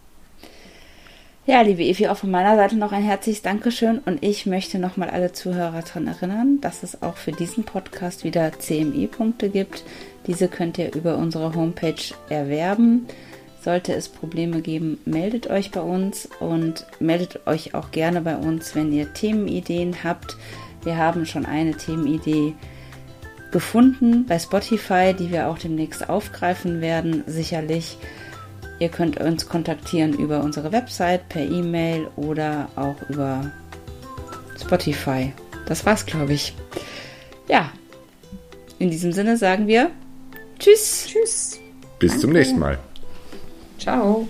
Ja, liebe Evi, auch von meiner Seite noch ein herzliches Dankeschön und ich möchte nochmal alle Zuhörer daran erinnern, dass es auch für diesen Podcast wieder CMI-Punkte gibt. Diese könnt ihr über unsere Homepage erwerben. Sollte es Probleme geben, meldet euch bei uns und meldet euch auch gerne bei uns, wenn ihr Themenideen habt. Wir haben schon eine Themenidee gefunden bei Spotify, die wir auch demnächst aufgreifen werden, sicherlich. Ihr könnt uns kontaktieren über unsere Website, per E-Mail oder auch über Spotify. Das war's, glaube ich. Ja, in diesem Sinne sagen wir Tschüss. Tschüss. Bis zum nächsten Mal. Ciao.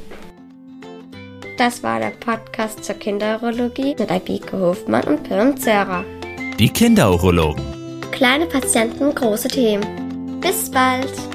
Das war der Podcast zur Kinderurologie mit Abike Hofmann und Pirn Zerra. Die Kinderurologen. Kleine Patienten, große Themen. Bis bald.